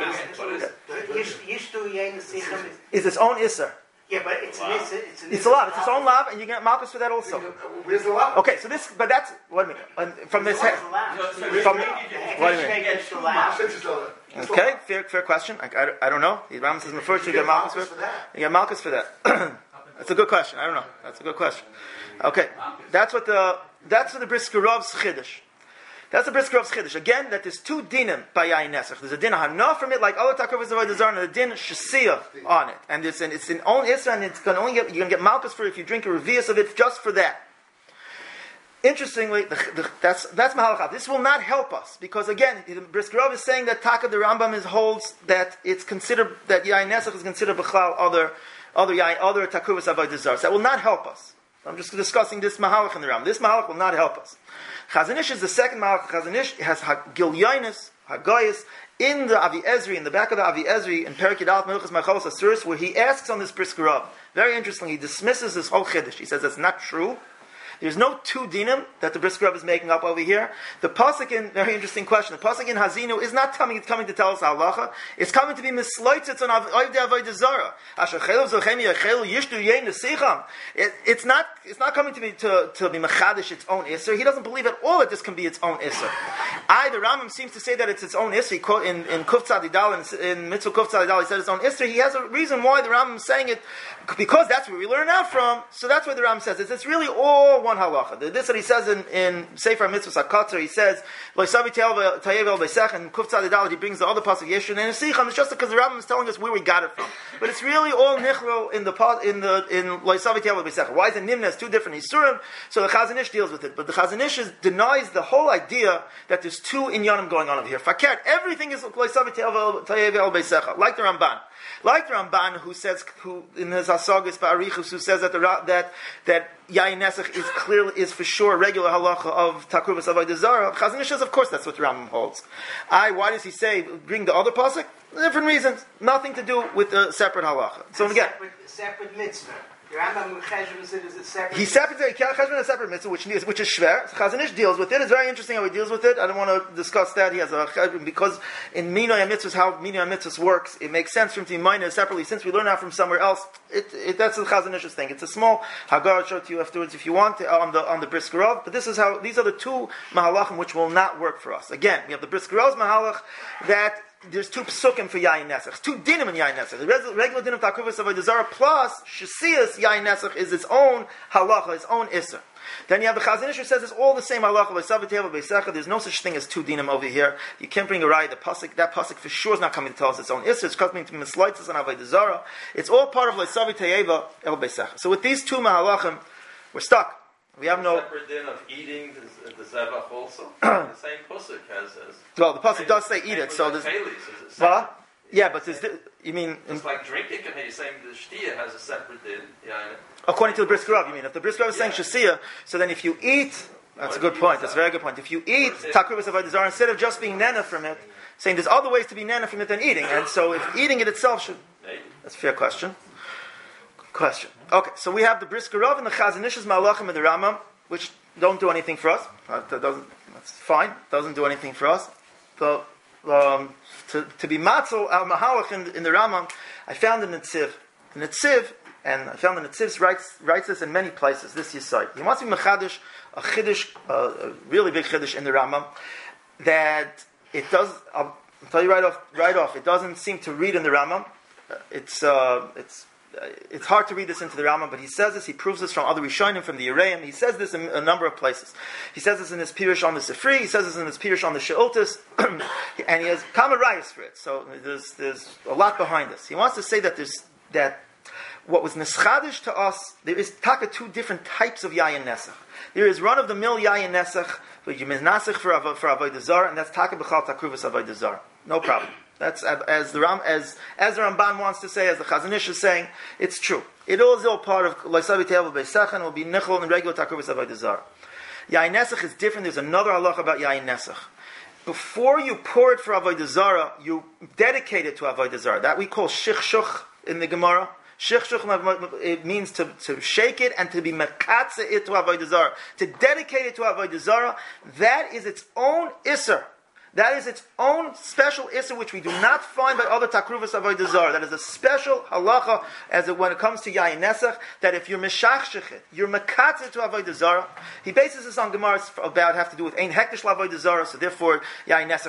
Yishtu Yain Nesichem is its own isser. Yeah, but it's an isser. It's a lav. It's its own lav, and you get malchus for that also. Where's the lav? Okay, so this, but that's what I mean. From this head, from what do you mean? Okay, fair question. I don't know. The Rambam says in the first you get malchus for that. You get malchus for that. That's a good question. I don't know. That's a good question. Okay, that's what the Briskerov's chiddush. That's the Briskerov's chiddush. Again, that there's two dinim by Yain Nesach. There's a din hana from it, like other takruvus avodah zarah, and a din shesiyah on it. And it's an own isra, and it's going to you're going to get malchus for it if you drink a revius of it just for that. Interestingly, that's Mahalach. This will not help us because again, Briskerov is saying that Taka the Rambam holds that it's considered that Yain Nesach is considered b'chlal other takruvus avodah zarah. So that will not help us. I'm just discussing this Mahalach in the Rambam. This Mahalach will not help us. Chazon Ish is the second Mahalach. Chazon Ish has Gilyonis, Hagoyis, in the Avi Ezri, in the back of the Avi Ezri, in Perek Yudalef Meichos Meichalos Asuros, where he asks on this Briskerov. Very interesting, he dismisses this whole chiddush. He says that's not true. There's no two dinim that the Briskerov is making up over here. The pasuk in, very interesting question, the pasuk in Hazinu is not coming to tell us halacha. It's coming to be misloitzitz on Avdei Avodah Zarah. Asher chelav zochemi yachel yishtu yein nesicham. It's not coming to be mechadish its own isser. He doesn't believe at all that this can be its own isser. The Rambam seems to say that it's its own isser. He quote in Kuf Tzadidal, in Mitzvah Kuf Tzadidal, he said it's own isser. He has a reason why the Rambam is saying it, because that's where we learn out from. So that's why the Rambam says it. It's really all one halacha. This that he says in Sefer Mitzvah Sakatzer, he says Loisavi Tayevel Beisech, and Kuf Tzadidal, he brings the other pasuk Yeshua and Nesicham. It's just because the Rambam is telling us where we got it from, but it's really all nichrol in Loisavi Tayevel Beisech. Why is it Nimna? Two different isurim? So the Chazon Ish deals with it, but the Chazon Ish denies the whole idea that there's two inyanim going on over here. Fakert, everything is Loisavi Tayevel Beisech, like the Ramban. Like the Ramban, who in his Hasagas Ba'arichus, who says that Yain Nesach is for sure a regular halacha of Takruvus Avodah Zarah. Chazon Ish says, of course, that's what the Rambam holds. Why does he say bring the other pasuk? Different reasons, nothing to do with the separate halacha. So again, separate mitzvah. The Rambam Cheshvan said is a separate. He separates Cheshvan is a separate mitzvah, which is shver. Chazon Ish deals with it. It's very interesting how he deals with it. I don't want to discuss that. He has a cheshvan because in Minoi HaMitzvahs, how Minoi HaMitzvahs works, it makes sense for him to be minor separately. Since we learn out from somewhere else, that's the Chazon Ish's thing. It's a small Hagar. I'll show it to you afterwards if you want on the Brisker Rov. But this is how these are the two mahalachim which will not work for us. Again, we have the Brisker Rov's mahalach that. There's two psukim for Yayin Nesach. Two dinim in Yayin Nesach. The regular din of Takruvas Avodah Zarah plus Shasias Yayin Nesach is its own halacha, its own isser. Then you have the Chazon Ish who says it's all the same halacha. There's no such thing as two dinim over here. You can't bring a raya. That pasuk for sure is not coming to tell us its own isser. It's coming to mislights on Avodah Zarah. It's all part of Leisavi Teyeva El Beisach. So with these two mahalachim, we're stuck. We have no separate din of eating the zevach also. The same pasuk has. Well, the pasuk does say eat it. So there's what? Yeah, but there's you mean it's like drinking. You're saying the shtia has a separate din. Yeah. According to the Brisker Rov, you mean if the Brisker Rov is saying shasiya, so then if you eat, that's a good point. That's a very good point. If you eat takruvas avodah zarah instead of just being nana from it, saying there's other ways to be nana from it than eating, and so if eating it itself should. That's a fair question. Okay, so we have the Brisker Rov and the Chazon Ish's Malachim and the Rambam, which don't do anything for us. That's fine. Doesn't do anything for us. So, to be matzel al mahalach in the Rambam, I found in Netziv. And I found the Netziv writes this in many places. This Yisai. He wants to be mechadish, a chiddush, a really big chiddush in the Rambam, that it does. I'll tell you right off. It doesn't seem to read in the Rambam. It's hard to read this into the Rambam, but he says this, he proves this from other Rishonim, from the Yereim. He says this in a number of places. He says this in his Pirush on the Sifri, he says this in his Pirush on the She'otis, and he has Kama Rayos for it. So there's a lot behind this. He wants to say that what was Neschadish to us, there is taka two different types of Yayin Nesach. There is run-of-the-mill Yayin Nesach, which is Nasach for Avodah Zarah, and that's taka b'chal takruvas Avodah Zarah. No problem. That's as the Ramban wants to say, as the Chazon Ish is saying, it's true. It is all part of Leisavi Te'el Beisach, and it will be Nichol and regular Takruvas Avodah Zarah. Yayin Nesach is different. There's another halacha about Yayin Nesach. Before you pour it for Avodah Zarah, you dedicate it to Avodah Zarah. That we call Shichshuch in the Gemara. Shichshuch, it means to shake it and to be mekatze it to Avodah Zarah. To dedicate it to Avodah Zarah, that is its own isser. That is its own special issue, which we do not find by other takruvas avodah zarah. That is a special halacha when it comes to yayin nesach. That if you're meshachshich, you're mekatze to avodah zarah. He bases this on gemaras about have to do with ein hektish avodah zarah. So therefore, yayin nesach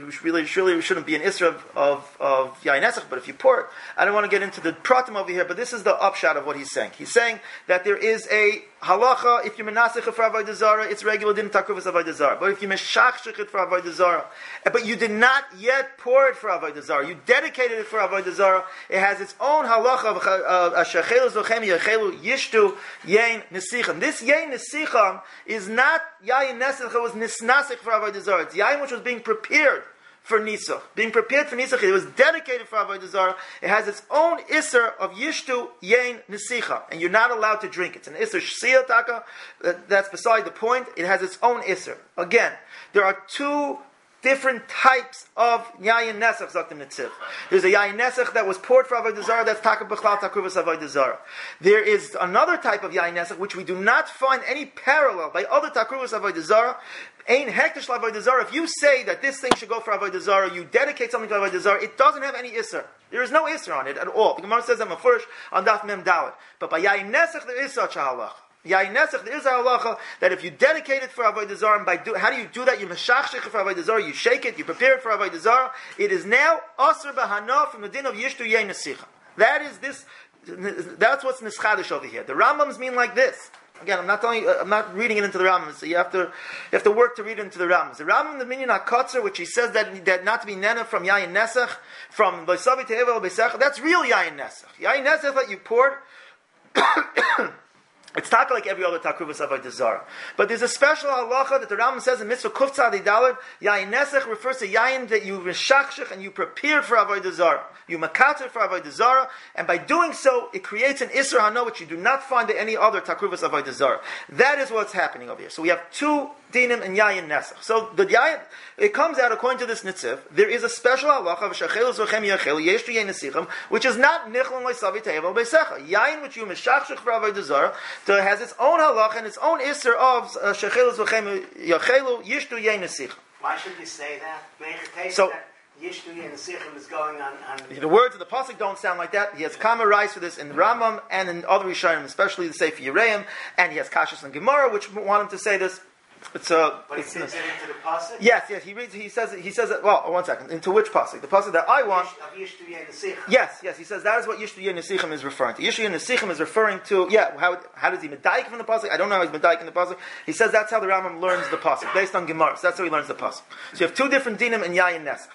should shouldn't be an isra of yayin nesach. But if you pour it, I don't want to get into the pratim over here. But this is the upshot of what he's saying. He's saying that there is a halacha. If you're menasich for avodah zarah, it's regular din takruvas avodah zarah. But if you meshachshich it for avodah zarah, but you did not yet pour it for Avodah Zarah, you dedicated it for Avodah Zarah, it has its own halacha of Ashachelu Zochem Yechelu Yishtu Yain Nesicham. This Yain Nesicham is not Yain Nesach, it was Nisnasich for Avodah Zarah. It's Yain which was being prepared for Nisach. Being prepared for Nisach, it was dedicated for Avodah Zarah. It has its own Isser of Yishtu Yain Nesicham. And you're not allowed to drink it. It's an Isser Shsiyah Taka. That's beside the point. It has its own Isser. Again, there are two different types of Yayin Nesach, Zaktim Netziv. There's a Yayin Nesach that was poured for Avodah Zarah, that's Taka B'chlal Takruvas Avodah Zarah. There is another type of Yayin Nesach, which we do not find any parallel by other Takruvas Avodah Zarah. Ein hektish Avodah Zarah. If you say that this thing should go for Avodah Zarah, you dedicate something to Avodah Zarah, it doesn't have any Isser. There is no Isser on it at all. The Gemara says that Mefurish on Daf Mem Dalet. But by Yayin Nesach, there is such a halacha. Yayin Nesach, there is a halacha that if you dedicate it for Avodah Zarah, and how do you do that? You meshachshich for Avodah Zarah, you shake it, you prepare it for Avodah Zarah. It is now Asr B'Hana from the din of Yishtu Yain Nesicha. That's what's Nischadish over here. The Rambams mean like this. Again, I'm not reading it into the Rambam, so you have to work to read it into the Rambam. The Rambam, the Minyan HaKotzer, which he says that not to be nena from Yayin Nesach, from Leisavi Te'evel Beisach, that's real Yayin Nesach. Yayin Nesach that you poured. It's taka like every other takruvas avodah zarah. But there's a special halacha that the Rambam says in Mitzvah Kuf Tzadi Daled, yayin nesech refers to yayin that you reshachshech and you prepared for avodah zarah. You makater for avodah zarah, and by doing so, it creates an isser hana which you do not find in any other takruvas avodah zarah. That is what's happening over here. So we have two dinim and yayin nesech. So the yayin, it comes out according to this nitziv. There is a special halacha of shachelus v'chem yachel yeshtu yayin nesichim, which is not nichlon leisavi tevel beisecha. Yayin which you meshachshech for avodah zarah has its own halach and its own isser of shechelus v'chem yachelu yishtu yayin nesichim. Why should you say that? So, that Yishtu Yayin Nesichim is going on. The words of the pasuk don't sound like that. He has kama rise for this in Rambam and in other Rishonim, especially the Sefer Yereim, and he has Kashas and Gemara, which want him to say this. It's a. But it's he says it into the pasuk. Yes. He reads. He says it. Well, 1 second. Into which pasuk? The pasuk that I want. Of Yishtu Yayin Nesichim. Yes. He says that is what Yishtu Yayin Nesichim is referring to. Yishtu Yayin Nesichim is referring to. Yeah. How does he medaik from the pasuk? I don't know how he's medaik in the pasuk. He says that's how the Rambam learns the pasuk based on Gemara. So that's how he learns the pasuk. So you have two different dinim in yayin nesach.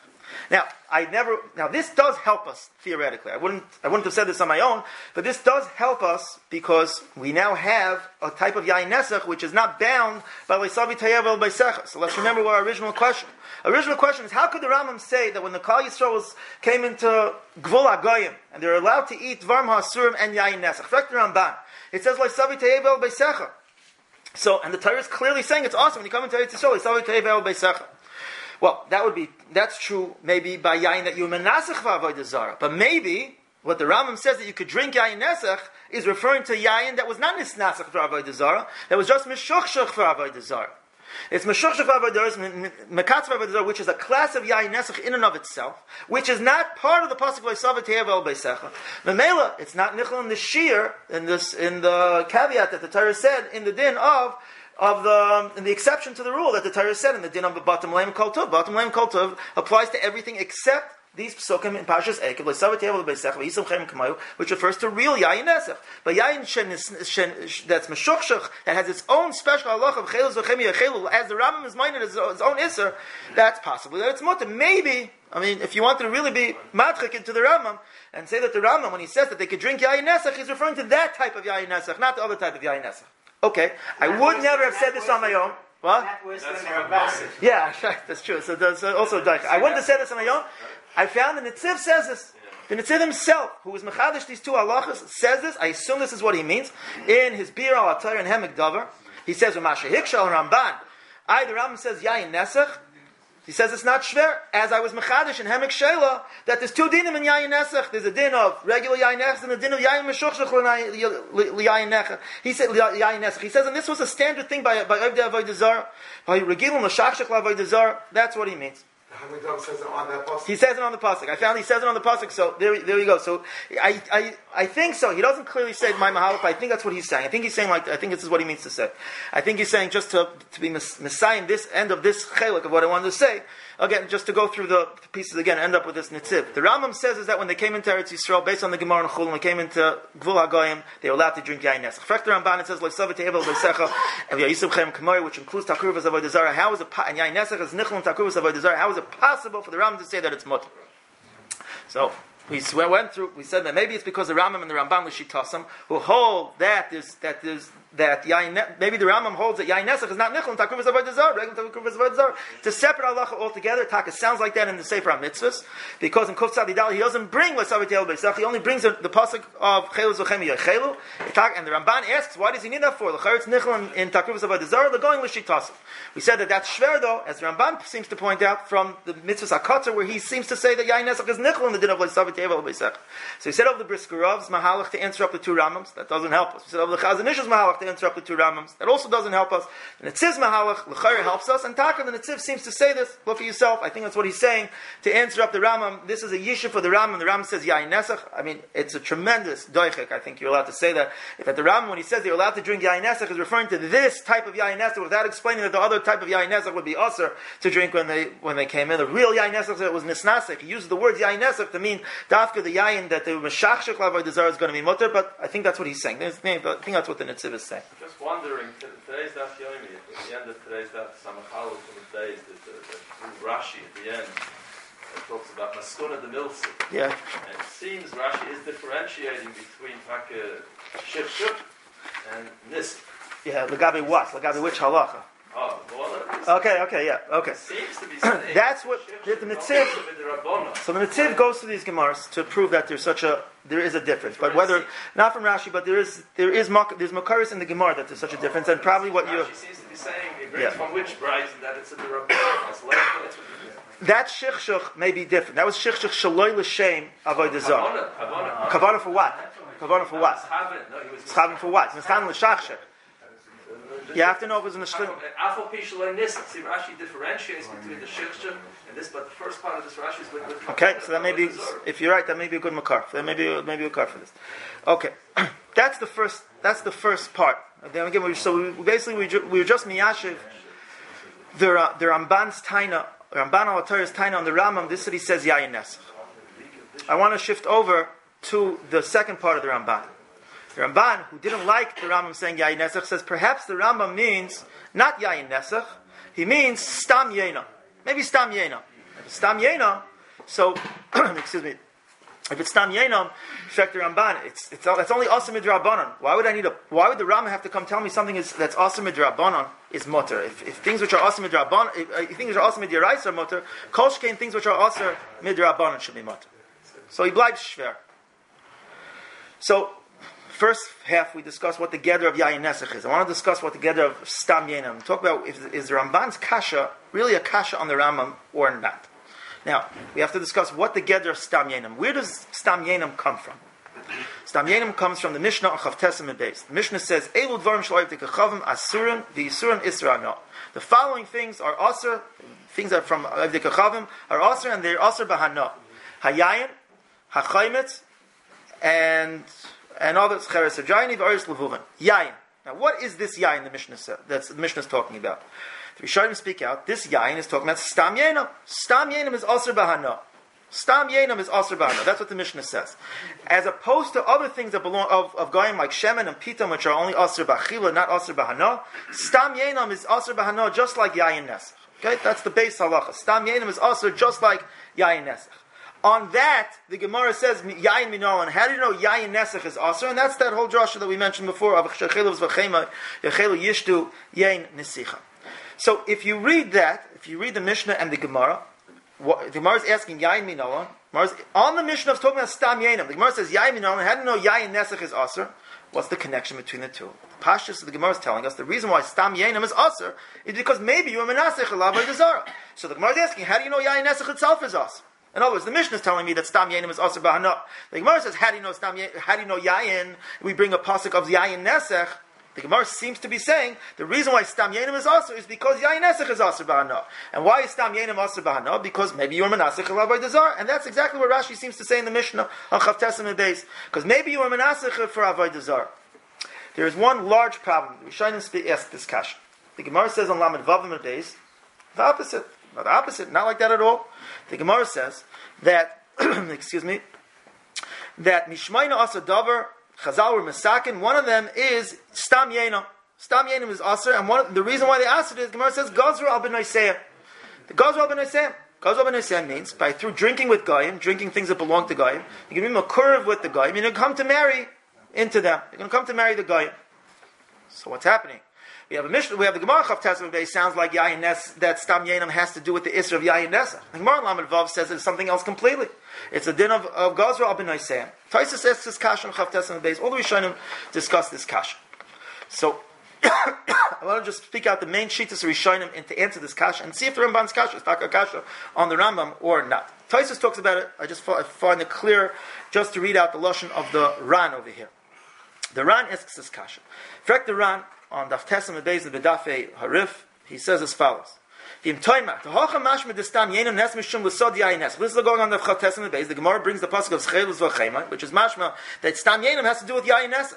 Now this does help us theoretically. I wouldn't have said this on my own, but this does help us because we now have a type of yayin nesach which is not bound by leisavi tayev el beisecha. So let's remember our original question. Original question is, how could the Rambam say that when the Klal Yisrael came into Gvul HaGoyim and they're allowed to eat Dvarim HaSurim and yayin nesach? Fact the Ramban, it says leisavi tayev el beisecha. So, and the Torah is clearly saying it's awesome when you come into Eretz Yisrael, leisavi tayev el beisecha. Well, that's true maybe by yayin that you menasech v'avodah zarah. But maybe what the Rambam says that you could drink yayin nesach is referring to yayin that was not nisnasech for avodah zarah, that was just mishuchshach for avodah zarah. It's mishuchshach for avodah zarah, mekatz for avodah zarah, which is a class of yayin nesach in and of itself, which is not part of the pasuk v'yisav te'ev el beisecha. Memela, it's not nichol in the shear in the caveat that the Torah said in the din in the exception to the rule that the Torah said in the din of Batam Leim Kol Tov. Batam Leim Kol Tov applies to everything except these psukim in Parshas Ekev, which refers to real yayin nesach. But yayin that's meshuchshach, that has its own special halach of chelus v'chem yachelu, as the Rambam is minded as his own isser, that's possibly that it's mutter. Maybe, if you wanted to really be madchik into the Rambam and say that the Rambam, when he says that they could drink yayin nesach, he's referring to that type of yayin nesach, not the other type of yayin nesach. Okay, I would never have said this on my own. What? Yeah, that's true. So that's also I wouldn't have said this on my own. I found the Netziv says this. The Netziv himself, who is mechadish these two halachas, says this. I assume this is what he means in his Bir al Atayr and Hemek Davar. He says Ramasha Hikshal Ramban. The Rambam says Yayin Nesach. He says it's not shver, as I was mechadish in Hemek Shela, that there's two dinim in Yayin Nesach. There's a din of regular Yayin Nesach and a din of Yayin Meshuchshach Yayin Nesach. He said Yayin Nesach. He says, and this was a standard thing by Ovdei Avodah Zarah, by Regilum L'Shachshach L'Avodah Zarah. That's what he means. Says it on that pasuk. He says it on the pasuk. I found he says it on the pasuk. So there you go. So I think so. He doesn't clearly say my mahalach, but I think that's what he's saying. I think he's saying I think this is what he means to say. I think he's saying just to be messiah this end of this chelik of what I wanted to say. Again, just to go through the pieces again, end up with this nitziv. The Rambam says is that when they came into Eretz Yisrael, based on the Gemara and Chul, when they came into Gvul HaGoyim, they were allowed to drink yayin nesach. Frech the Ramban, it says leisav te'evel beisecha and v'yisub chem kamari, which includes takruvas avodah zarah. How is it and yayin nesach is nichlon takruvas avodah zarah? How is it possible for the Rambam to say that it's mutter? So we went through. We said that maybe it's because the Rambam and the Ramban L'Shitasim who hold that yayin. Maybe the Rambam holds that yayin nesach is not nichlon takruvas avodah zarah, regular takruvas avodah zarah. It's a separate halacha altogether. Taka sounds like that in the Sefer HaMitzvos because in Kuf Tzadi Daled he doesn't bring l'savet el beisach. He only brings the pasuk of chelus v'chem yachelu. And the Ramban asks, why does he need that for? L'charetz nichlon in takruvas avodah zarah. They're going L'Shitasim. We said that that's shver though, as the Ramban seems to point out from the Mitzvos HaKatzar, where he seems to say that yayin nesach is nichlon in the din of l'savet el beisach. So he said of the Briskerov's mahalach to interrupt the two Rambams. That doesn't help us. We said of the Chazon Ish's mahalach to interrupt the two Rambams. That also doesn't help us. The Netziv's mahalach l'chayr helps us. And Taka, the Netziv seems to say this. Look at yourself. I think that's what he's saying to interrupt the Rambam. This is a yishuv for the Rambam. The Rambam says yayin nesach. It's a tremendous doichik. I think you're allowed to say that. That the Rambam, when he says they're allowed to drink yayin nesach, is referring to this type of yayin nesach without explaining that the other type of yayin nesach would be usher to drink when they came in. The real yayin nesach that was nisnasik. He uses the word yayin nesach to mean dafka the yayin that the meshachshach l'avodah zarah is going to be mutter. But I think that's what he's saying. I think that's what the Netziv is saying. Just wondering, today's daf yomi, at the end of today's daf samachal from the days, the Rashi at the end talks about maskuna de milsa. Yeah. And it seems Rashi is differentiating between shif and Nis. Yeah, Lagabi what? Lagabi which halacha? Oh, well, Okay, yeah, okay. seems to be saying That's what the Netziv. So the Netziv goes to these Gemaras to prove that there is a difference. But whether not from Rashi, but there's Makaris in the Gemara that there's such a difference, and probably what you. Rashi seems to be saying it brings from which bride that it's a derabbanon. That shichshuch may be different. That was shichshuch shaloi l'shem avodah zarah. Kavana for what? Kavana for what? Schavin for what? Mischan l'shachshech. You have to know if it's in the shlim. Afal pishaloi nisa. See, Rashi differentiates between the shichshuch and this, but the first part of this Rashi is with. Okay, so that may be. If you're right, that may be a good makar. That may be a makar for this. Okay, that's the first. That's the first part. Then again, we were just miyashiv. The Ramban's taina. Ramban al Torah's taina on the Rambam. This city says yayin nesach. I want to shift over to the second part of the Ramban. The Ramban, who didn't like the Rambam saying yayin nesach, says perhaps the Rambam means not yayin nesach. He means stam yena. Maybe stam yena. If it's stam yena, so excuse me. If it's stam yena, check the Ramban. It's only aser midrabanan. Why would the Rambam have to come tell me something that's aser midrabanan is mutter? If things which are aser midrabanan, if things which are aser midraisa are mutter, kol shkein things which are aser midrabanan should be mutter. So he bleibt schwer. So first half we discuss what the gather of yayin nesach is. I want to discuss what the gather of stam yenam. Talk about is the Ramban's kasha really a kasha on the Rambam or not. Now we have to discuss what the gather of stam yenam. Where does stam yenam come from? Stam yenam comes from the Mishnah on Chavtesim and Beis. The Mishnah says Elu dvarim shlo yivdei asurin v'yisurin isra no. The following things are aser. Things that are from yivdei kechavim are aser and they're aser b'hana. Hayayin, hachaymetz, and others cheres hajayin v'oris levuvin. Yayin. Now, what is this yayin the Mishnah says? That's the Mishnah is talking about. The Rishonim speak out. This yayin is talking about stam yenam. Stam yenam is aser b'hana. Stam yenam is aser b'hana. That's what the Mishnah says. As opposed to other things that belong of goyim like shemen and pitam, which are only aser b'achila, not aser b'hana. Stam yenam is aser b'hana, just like yayin nesach. Okay, that's the base halacha. Stam yenam is aser, just like yayin nesach. On that, the Gemara says yayin minolan. How do you know yayin nesach is aser? And that's that whole drasha that we mentioned before of shechelu v'chema yechelu yishtu yain nesicha. So if you read the Mishnah and the Gemara, the Gemara is asking yayin minolan. On the Mishnah of talking about stam yainam, the Gemara says yayin minolan. How do you know yayin nesach is aser? What's the connection between the two? The Pashtus of the Gemara is telling us the reason why stam yainam is aser is because maybe you're menasech alav d'zara. So the Gemara is asking, how do you know yayin nesach itself is aser? In other words, the Mishnah is telling me that stam yayin is aser b'hana. The Gemara says, how do you know yayin? We bring a pasuk of yayin nesach. The Gemara seems to be saying the reason why stam yayin is aser is because yayin nesach is aser b'hana. And why is stam yayin aser b'hana? Because maybe you're menasech alav d'zara, and that's exactly what Rashi seems to say in the Mishnah on Chavtesim and Beis. Because maybe you are menasech for avodah zarah. There is one large problem. We shouldn't ask this kasha. The Gemara says on Lamed Vavim and Beis the opposite. Not the opposite, not like that at all. The Gemara says that, excuse me, that Mishmayna Asa Davar, Chazal or Masakin, one of them is Stam Yena. Stam Yena is Aser, and the reason why they asked it is, the Gemara says, Gazra al Ben Isaiah. The Gazra al Ben Isaiah. Gazra al Ben Isaiah means, through drinking with Goyim, drinking things that belong to Goyim, you can be Makurv with the Goyim, you're going to come to marry into them. You're going to come to marry the Goyim. So what's happening? We have a Mishnah. We have the Gemara Chavtesim Beis. Sounds like Yayin Nes that Stam Yainam has to do with the Isra of Yayin Nesach. The Gemara Lamed Vav says it's something else completely. It's a din of Gazra al Ben Isaiah. Taisus asks this kasha on Chavtesim Beis. All the Rishonim discuss this kasha. So I want to just speak out the main shittas of Rishonim and to answer this kasha and see if the Ramban's kasha is taka kasha on the Rambam or not. Taisus talks about it. I just find it clear just to read out the lashon of the Ran over here. The Ran asks this kasha. Frek the Ran on Daf Tesam and Beis of the Dafei Harif, he says as follows: this is going on the Daf Tesam and Beis. The Gemara brings the pasuk of Schelus v'Chema, which is mashma that Stam Yenim has to do with Yayin Nesach.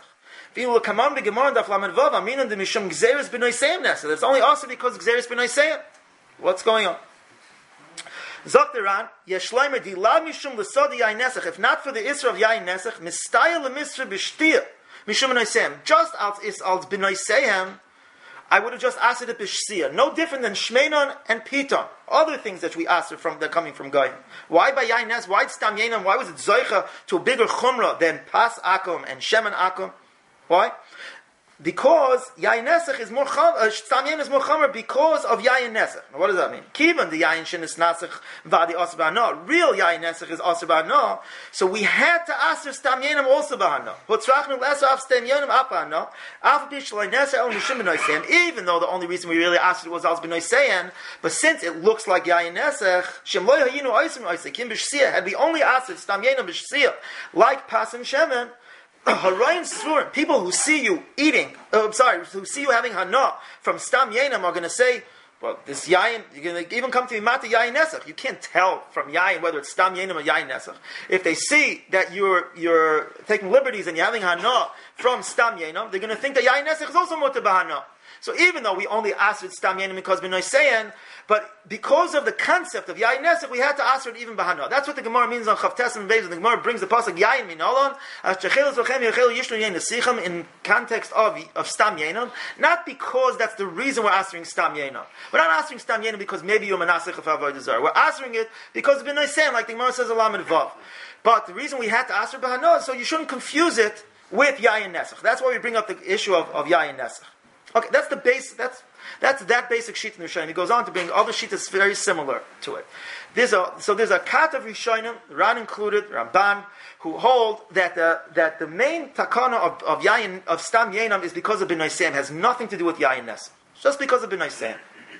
It's only also because Gzeres b'Noiseyim. What's going on? Zokteran Yeshleimer Dilad Mishum l'Sodi Yayin Nesach. If not for the Isra of Yayin Nesach, Mistayel l'Misra b'Shtia. Just als b'noiseihem, I would have just asked it b'shsia. No different than shmeinon and piton. Other things that we asked from that coming from Goyim. Why by yayin nes? Why stam yainam? Why was it zoicha to a bigger chumrah than pas akum and shemen akum? Why? because Yayin Nesach is more Stam Yenim is more Chomer because of Yayin Nesach. Now, what does that mean? Kivan the Yayin Shin is Nasach Vadi Aser B'Hana. Real Yayin Nesach is Aser B'Hana. So we had to Aser Stam Yenim also B'Hana. Hotzrachnu L'Aser Av Stam Yenim Ap B'Hana. Af Pish L'Yayin Nesach El Nishim B'Noisein. Even though the only reason we really asked it was Al B'Noisein, but since it looks like Yayin Nesach, Shem Lo Hayinu Oisim Oisei Kim B'Shsiyah. Had we only asked Stam Yenim B'Shsiyah like Pasim Shemen, people who see you eating, who see you having hana from Stam Yenim are going to say, well, this Yayin, you're going to even come to Imata Yayin Nesach. You can't tell from Yayin whether it's Stam Yenim or Yayin Nesach. If they see that you're taking liberties and you're having hana from Stam Yenim, they're going to think that Yayin Nesach is also Mutar B'Hana. So even though we only asked it Stam Yenim because B'noi Seyan, but because of the concept of Yayin Nesach, we had to ask it even B'Hana. That's what the Gemara means on Chavtes and Beis. The Gemara brings the pasuk Yayin Minolon in context of Stam Yenim, not because that's the reason we're answering Stam Yenim. We're not answering Stam Yenim because maybe you're Menasech of Avodah Zarah. We're answering it because of B'noi Seyan, like the Gemara says Alam and Vav. But the reason we had to ask it B'Hana is so you shouldn't confuse it with Yayin Nesach. That's why we bring up the issue of Yayin Nesach. Okay, that's the base. That's that basic sheet in the Rishonim. He goes on to bring other sheets very similar to it. There's a kat of Rishonim, Ran included, Ramban, who hold that the main takana of Yayin of Stam Yenam is because of B'nai Seim, has nothing to do with Yayin Nesach. Just because of B'nai Seim.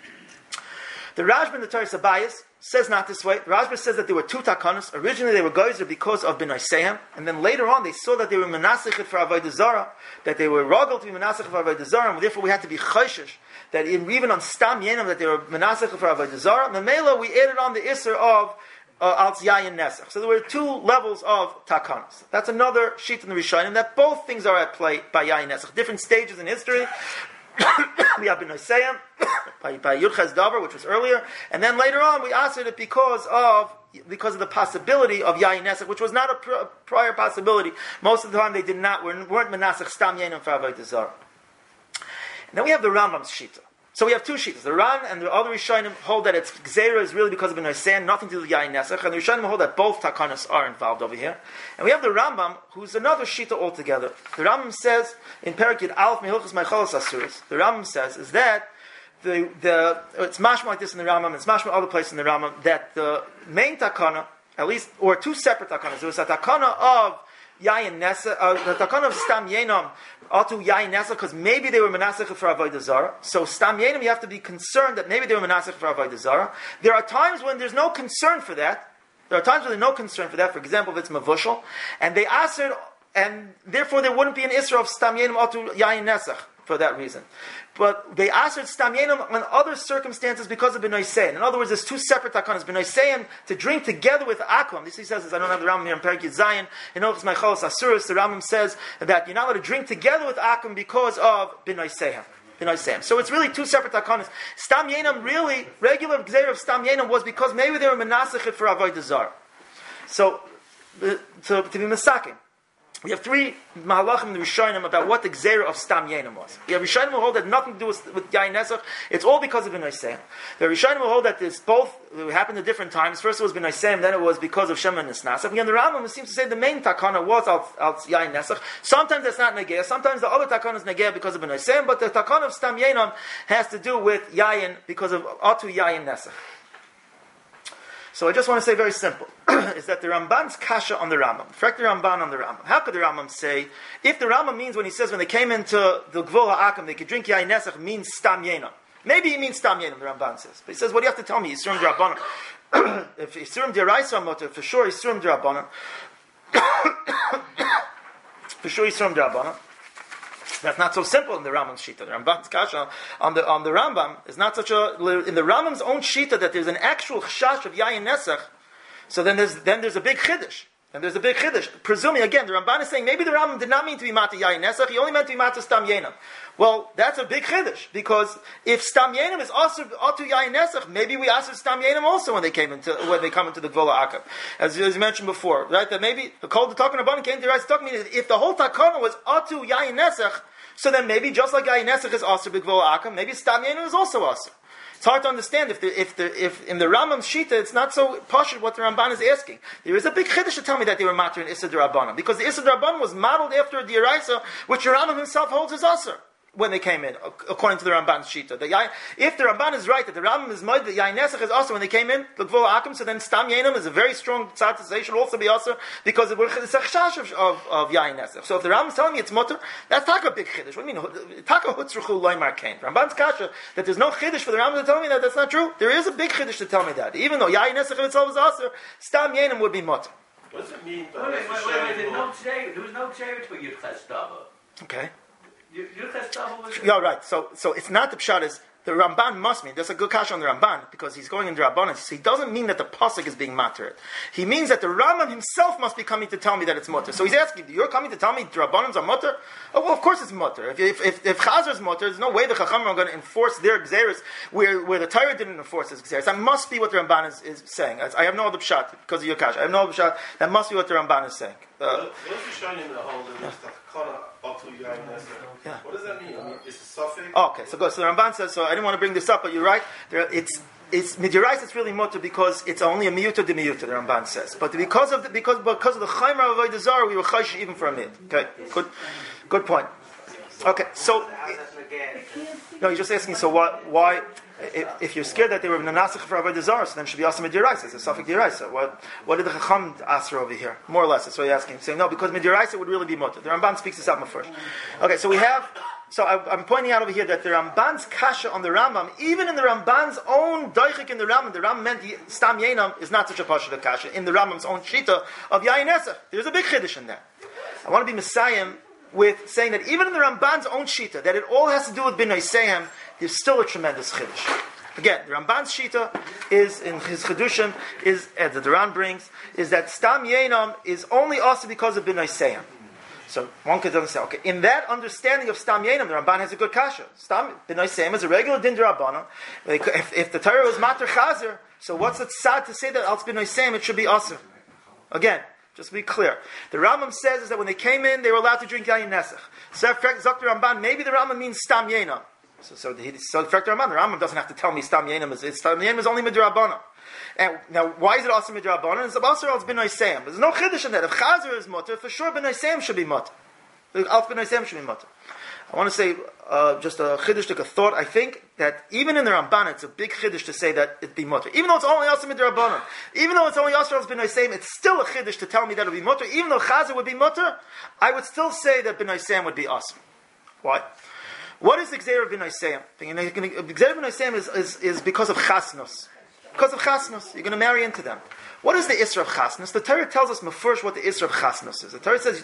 The Rashba in the Torah Sabayis says not this way. The Rashba says that there were two takanas. Originally they were geyser because of B'nai Seim, and then later on they saw that they were menasechet for Avodah Zarah, that they were ragel to be menasechet for Avodah Zarah, and therefore we had to be chayshish that even on Stam Yenim that they were menasechet for Avodah Zarah. And the Mela we added on the Isser of Al Yayin Nesach. So there were two levels of takanas. That's another sheet in the Rishonim that both things are at play by Yayin Nesach. Different stages in history. We have B'nai Seim by Yudches Davar, which was earlier, and then later on we answered it because of the possibility of Yayin Nesach, which was not a prior possibility. Most of the time they weren't Menasech Stam Yenim for Avodah Zarah. And then we have the Rambam's Shita. So we have two Shitas. The Ran and the other Rishonim hold that its Gzeira is really because of B'nai Seim, nothing to do with Yayin Nesach, and the Rishonim hold that both Takanas are involved over here. And we have the Rambam, who's another Shita altogether. The Rambam says, in Perek Yud Aleph Mehilchos Meichalos Asuros, the Rambam says, is that it's mashma like this in the Rambam, it's mashma other places in the Rambam, that the main Takana, at least, or two separate Takanas, there was a Takana of Yayin Nesach, the Takana of Stam Yenim, Atu Yayin Nesach, because maybe they were Menasech for Avodah Zarah. So Stam Yenim, you have to be concerned that maybe they were Menasech for Avodah Zarah. There are times when there's no concern for that. For example, if it's Mavushal, and they answered, and therefore there wouldn't be an Isra of Stam Yenim Atu Yayin Nesach for that reason. But they answered Stam Yenim on other circumstances because of B'nai Seim. In other words, there's two separate takanas. B'nai Seim, to drink together with Akum. This he says, I don't have the Rambam here in Perek Yud Zayin. In Hilchos Meichalos Asuros, the Rambam says that you're not allowed to drink together with Akum because of B'nai Seim. So it's really two separate takanas. Stam Yenim, really, regular Gzeir of Stam Yenim was because maybe they were Menasechet for Avodah Zarah. So, to be Masakim. We have three Mahalachim in the Rishonim about what the Gzeira of Stam Yenim was. We have Rishonim who hold that nothing to do with Yayin Nesach. It's all because of B'nai Seim. The Rishonim who hold that it's both, it happened at different times. First it was B'nai Seim, then it was because of Shem and Nisnasach. Again, the Rambam seems to say the main takana was al Yayin Nesach. Sometimes that's not Negea. Sometimes the other takana is Negea because of B'nai Seim. But the takana of Stam Yenim has to do with Yayin because of Atu Yayin Nesach. So I just want to say very simple, is that the Ramban's kasha on the Rambam, Frek the Ramban on the Rambam. How could the Rambam say, if the Rambam means when he says when they came into the Gvul HaAkam, they could drink Yayin Nesach, means Stam Yenim. Maybe he means Stam Yenim, the Ramban says. But he says, what do you have to tell me? Yisurim D'Rabbanan. If Yisurim D'Oraisa Motor, for sure Yisurim D'Rabbanan. For sure Yisurim D'Rabbanan. That's not so simple in the Rambam's Shita. The Rambam's kasha on the Rambam is not such a, in the Rambam's own Shita that there's an actual chash of Yayin Nesach. So then there's a big chiddush. And there's a big chiddush. Presuming again, the Ramban is saying maybe the Rambam did not mean to be Mata Yayin Nesach. He only meant to be Mata Stam Yenim. Well, that's a big chiddush because if Stam Yenim is also Atu Yayin Nesach, maybe we asked Stam Yenim also when they come into the Gvul HaAkam, as you mentioned before, right? That maybe the Kol the Takan Rabbanan came to Rais Takan. If the whole takana was Atu Yayin Nesach, so then maybe just like Yayin Nesach is also B'Gvul HaAkam, maybe Stam Yenim is also also. It's hard to understand if in the Rambam's Shita it's not so pashut what the Ramban is asking. There is a big chiddush to tell me that they were matter in Issa D'Rabbanan, because the Issa D'Rabbanan was modeled after a D'Oraisa, which the Rambam himself holds as Asur when they came in, according to the Ramban's Shita. If the Ramban is right, that the Rambam is made, the Yain Nesach is also when they came in, so then Stam Yainam is a very strong tzad to say, should also be also because it's a chashash of Yain Nesach. So if the Rambam is telling me it's mutter, that's taka big chiddush. What do you mean? Taka hutzruchu loymar kain. Ramban's kasha, that there's no chiddush for the Rambam to tell me that, that's not true. There is a big chiddush to tell me that. Even though Yain Nesach itself is also, Stam Yainam would be mutter. What does it mean? Wait, there was no cherry for Yudches Dava. Okay. Yudches Dava was... Yeah, right. So it's not the pshat is, the Ramban must mean, there's a good kasha on the Ramban, because he's going into Rabbanan, so he doesn't mean that the pasuk is being matter. He means that the Rambam himself must be coming to tell me that it's mutter. So he's asking, you're coming to tell me the Rabbanans are mutter? Oh, well, of course it's mutter. If Chazar is mutter, there's no way the Chachamim are going to enforce their gzeres where the Torah didn't enforce his gzeres. That must be what the Ramban is saying. I have no other pshat, because of your kasha. I have no other pshat. That must be what the Ramban is saying. What does that mean? It's a suffix? Okay, so good. So the Ramban says, so I didn't want to bring this up, but you're right. It's midyarais. It's really mutter because it's only a miyuta de miyuta. The Ramban says, but because of the chaymer of avodah zarah, we were chayish even for a mid. Okay, good point. Okay, so no, you're just asking. So why? If you're scared that they were nanasich for avodah zarah, so then it should be also midyarais. It's a suffix diraisa. What did the Chacham answer over here? More or less, that's what you're asking. Saying no, because midyarais would really be mutter. The Ramban speaks this out first. Okay, so we have. So I'm pointing out over here that the Ramban's kasha on the Rambam, even in the Ramban's own daichik in the Rambam meant Stam Yainam is not such a pasha kasha in the Rambam's own shita of Yain Nesach. There's a big chiddush in that. I want to be Messiah with saying that even in the Ramban's own shita, that it all has to do with Bnei Seim, there's still a tremendous chiddush. Again, the Ramban's shita is, in his chedushim, is, as the Duran brings, is that Stam Yainam is only also because of Bnei Seim. So one could say, okay, in that understanding of Stam Yainam, the Ramban has a good kasha. Stam Bnei Seim is a regular din d'Rabbanan. If the Torah was mater chazer, so what's it sad to say that al Bnei Seim it should be asur? Again, just to be clear, the Rambam says is that when they came in, they were allowed to drink Yain Nesach. So Zok the Ramban, maybe the Rambam means Stam Yainam. So the Rambam doesn't have to tell me Stam Yainam is only midrabanan. And now, why is it also midrabanan? It's also it's Bnei Seim. There's no chiddush in that. If Chazar is mutter, for sure Bnei Seim should be mutter. Alf Bnei Seim should be mutter. I want to say just a chiddush, like a thought. I think that even in the Ramban, it's a big chiddush to say that it be mutter. Even though it's only also midrabanan, even though it's only also Bnei Seim, it's still a chiddush to tell me that it would be mutter. Even though Chazar would be mutter, I would still say that Bnei Seim would be awesome. Why? What is the Gzeir of Bnei Seim? The Gzeir of Bnei Seim is because of chasnos. Because of chasnos, you're going to marry into them. What is the isra of chasnos? The Torah tells us first what the isra of chasnos is. The Torah says,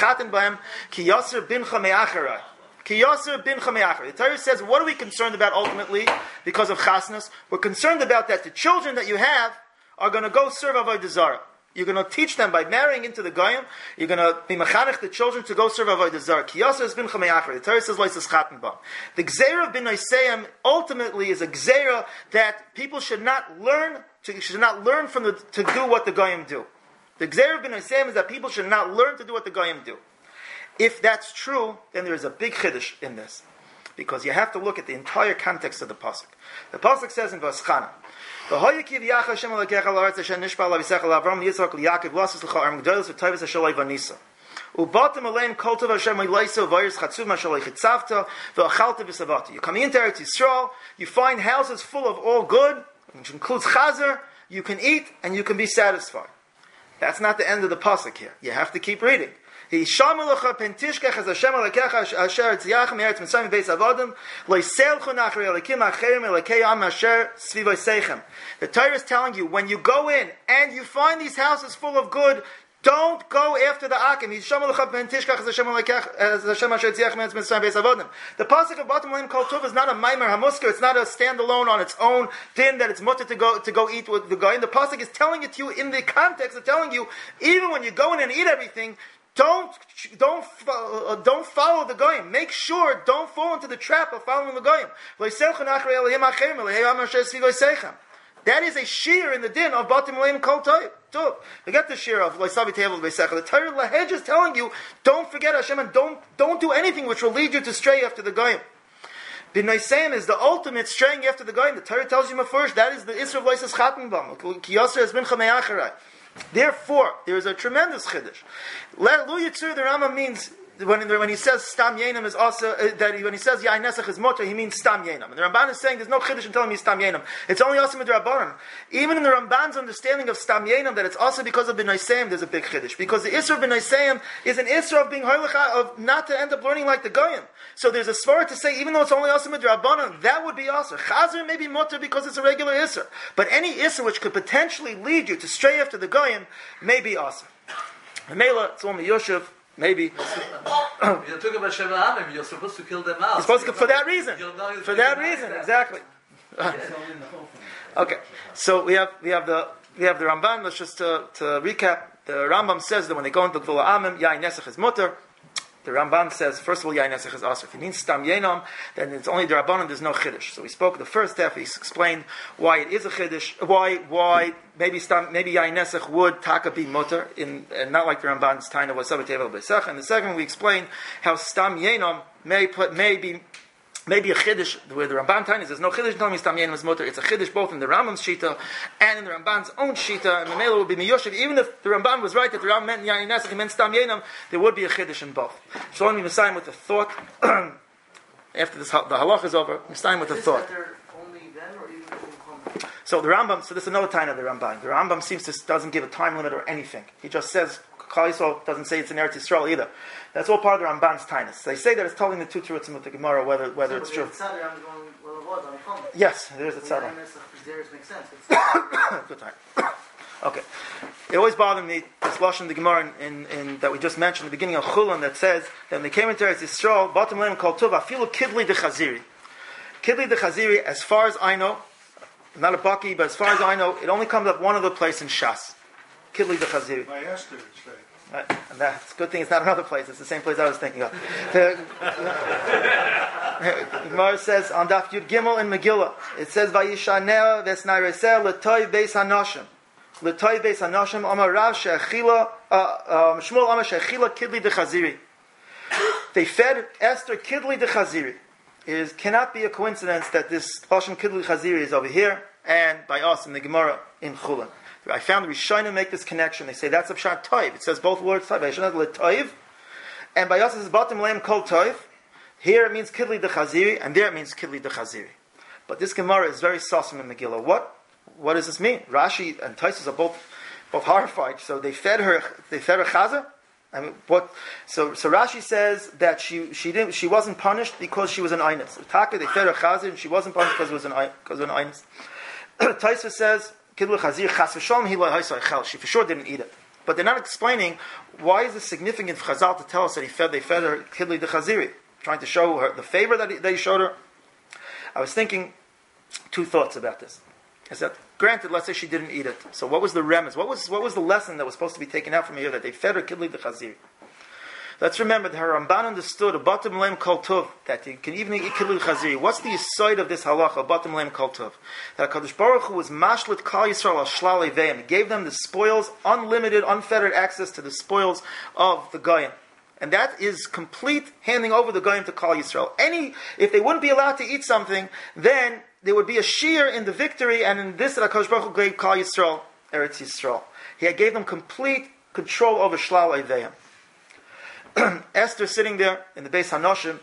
ki yaser bincha me'acharai. Ki yaser bincha me'acharai. The Torah says, what are we concerned about ultimately because of chasnos? We're concerned about that the children that you have are going to go serve avodah zarah. You're going to teach them by marrying into the goyim. You're going to be mechanech the children to go serve avodah zarah. Ki yaser is bincha me'acharai. The Torah says, lois chaten ba. The gzeira of Bnei Seim ultimately is a gzeira that people should not learn from to do what the goyim do. The gzeira of Bnei Seim is that people should not learn to do what the goyim do. If that's true, then there is a big chiddush in this, because you have to look at the entire context of the pasuk. The pasuk says in Vaschana, "V'hoyakiv Yachar Hashem Elokecha la'aretz asher nishbal lavisecha la'Avram Yitzchak liYaakov v'asos l'cha arm gdolos v'tovos asher lo'vanisa. Ubatim aleim kol tov asher mo'leiso v'ayis chatzum asher lo'ichitzavta v'achalta v'savata." You come into Eretz Yisrael, you find houses full of all good, which includes chazer. You can eat and you can be satisfied. That's not the end of the pasuk here. You have to keep reading. The Torah is telling you, when you go in and you find these houses full of good, don't go after the Akim. The pasuk of Batim Lim Kol Tuv is not a Maimer Hamusker. It's not a standalone on its own din that it's mutter to go eat with the guy. The pasuk is telling it to you in the context of telling you, even when you go in and eat everything, don't follow the goyim. Make sure don't fall into the trap of following the goyim. That is a shear in the din of Batim Leim Kol Tuv. Forget the shear of Loisavi Tevel Beisecha. The Torah Lahej is telling you, don't forget Hashem and don't do anything which will lead you to stray after the goyim. B'noisayim is the ultimate straying after the goyim. The Torah tells you first that is the Isra of Loisas Chatman Bam. Ki Yasser has been Chameyacharai. Therefore, there is a tremendous chiddush. Lu Yitzur, the Rambam means when he says Stam Yenim is also when he says Yain Nesach is Motor, he means Stam Yenim. And the Ramban is saying there's no chiddush in telling me Stam Yenim. It's only also Midrabanan. Even in the Ramban's understanding of Stam Yenim, that it's also because of B'noisayim, there's a big chiddush. Because the Isra of B'noisayim is an Isra of being hoylecha, of not to end up learning like the Goyim. So there's a svara to say even though it's only also Midrabanan, that would be also. Chazer may be Motor because it's a regular Isra. But any Isra which could potentially lead you to stray after the Goyim may be also. Mela, it's only Yoshev. Maybe. You're talking about Sheva Amim, you're supposed to kill them out. You're supposed to, for that reason. For that reason, exactly. Okay, so we have the Ramban. Let's just to recap. The Rambam says that when they go into Gvul Amim, Yain Nesach is mutter. The Ramban says, first of all, Yain Nesach is asr. If he means Stam Yenom, then it's only the Rabbanon, there's no Chiddush. So we spoke the first half, he explained why it is a Chiddush, why maybe Yain Nesach would taka be mutter, and not like the Ramban's Taina was Sabat Tevel B'Sech. And the second, we explained how Stam Yenom may be a chiddush where the Ramban Taina says no chiddush telling me Stam Yenim is mutter. It's a chiddush both in the Rambam's shita and in the Ramban's own shita. And the Mela would be miyoshev. Even if the Ramban was right that the Rambam meant Yain Nesach, he meant Stam Yenim, there would be a chiddush in both. So let me Messiah with the thought. After the halach is over, Messiah with the thought. So the Rambam. So this is another Taina of the Ramban. The Rambam doesn't give a time limit or anything. He just says. Klal Yisrael doesn't say it's in Eretz Yisrael either. That's all part of the Ramban's Tainus. They say that it's telling the two truths with the Gemara whether it's true. Yes, there's a tzaddik. Good time. Okay. It always bothered me this lashon the Gemara in that we just mentioned at the beginning of Chulun that says that when they came into Eretz Yisrael, bottom line called Tuva, afilu kidli de chaziri. Kidli de chaziri, as far as I know, not a baki, but as far as I know, it only comes up one other place in Shas. Kidli de chaziri. My Esther, it's right. Right. And that's a good thing it's not another place, it's the same place I was thinking of. The Gemara says on Daf Yud Gimel in Megillah, it says Vayishaneh Vesnaireseh L'toy Beis Hanoshim. L'toy Beis Hanoshim Amar Rav She'achila Shmuel Amar She'achila Kidli de Chaziri. They fed Esther Kidli de Chaziri. It cannot be a coincidence that this Lashon Kidli Chaziri is over here and by us in the Gemara in Chulin. I found the Rishonim make this connection. They say that's a pshat toiv. It says both words toiv. Rishonim le toiv, and by us it says bottom lame kol toiv. Here it means kidli de chaziri, and there it means kidli de chaziri. But this Gemara is very saucy in Megillah. What does this mean? Rashi and Taisus are both horrified. So they fed her chaza. I mean, what? So Rashi says that she wasn't punished because she was an einus. Taka they fed her chaza and she wasn't punished because of an einus. Taisus says. Kidlu chazir chas v'shalom he lo haisai chel. She for sure didn't eat it, but they're not explaining why is it significant for Chazal to tell us that they fed her kidli de chaziri, trying to show her the favor that he showed her. I was thinking two thoughts about this. Is that granted? Let's say she didn't eat it. So what was the remez? What was the lesson that was supposed to be taken out from here that they fed her kidli de chaziri? Let's remember that her Ramban understood a bottom lem kol tov that you can even eat kidli chaziri. What's the side of this halacha? A bottom lem kol tov that Hakadosh Baruch Hu was mashlit Klal Yisrael al shlal leveim. He gave them the spoils, unlimited, unfettered access to the spoils of the goyim, and that is complete handing over the goyim to Klal Yisrael. If they wouldn't be allowed to eat something, then there would be a shear in the victory, and in this that Hakadosh Baruch Hu gave Klal Yisrael, Eretz Yisrael. He gave them complete control over shlal leveim. Esther sitting there in the Beis Hanoshim,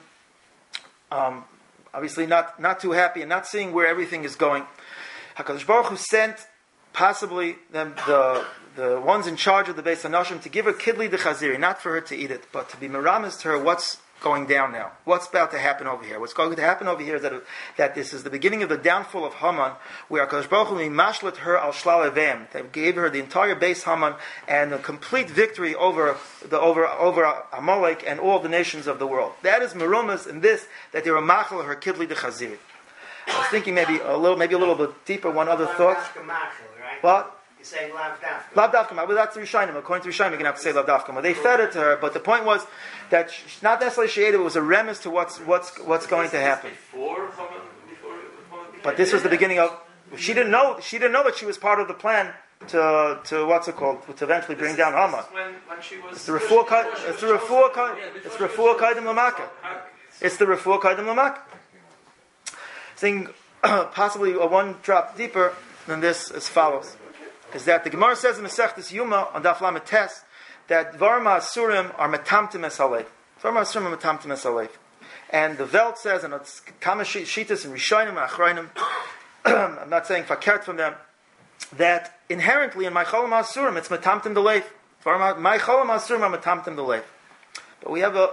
obviously not too happy and not seeing where everything is going. HaKadosh Baruch Hu sent possibly them the ones in charge of the Beis Hanoshim to give her kidli de chaziri, not for her to eat it, but to be meramis to her what's going down now. What's about to happen over here? What's going to happen over here is that this is the beginning of the downfall of Haman, where HaKadosh Baruch Hu mashlet her al shlal leveim. They gave her the entire base Haman and a complete victory over Amalek and all the nations of the world. That is merumas in this that they were machal her kidli de chaziri. I was thinking maybe a little bit deeper. One other thought. What? You're saying lav dafka. Lav dafka. But that's Rishonim. According to Rishonim, you're going to have to say lav dafka. They fed it to her, but the point was that not necessarily she ate it. It was a remiss to what's going to happen. Before But this was the beginning of. She didn't know that she was part of the plan to what's it called, to eventually bring down Haman. When she was. It's the refuah kaidim lamaka. It's the refuah kaidim lamaka. thing, possibly one drop deeper than this, as follows: is that the Gemara says in Masechtas Yuma on Daf Lamed Tes that Dvarim Asurim are metamtim es halev. Dvarim Asurim are metamtim es halev. And the Welt says, and it's Kama Shitas and Rishonim and Achrayim, I'm not saying fakert from them, that inherently in my Cholam Asurim it's metamtim deleif. My Cholam Asurim are metamtim deleif. But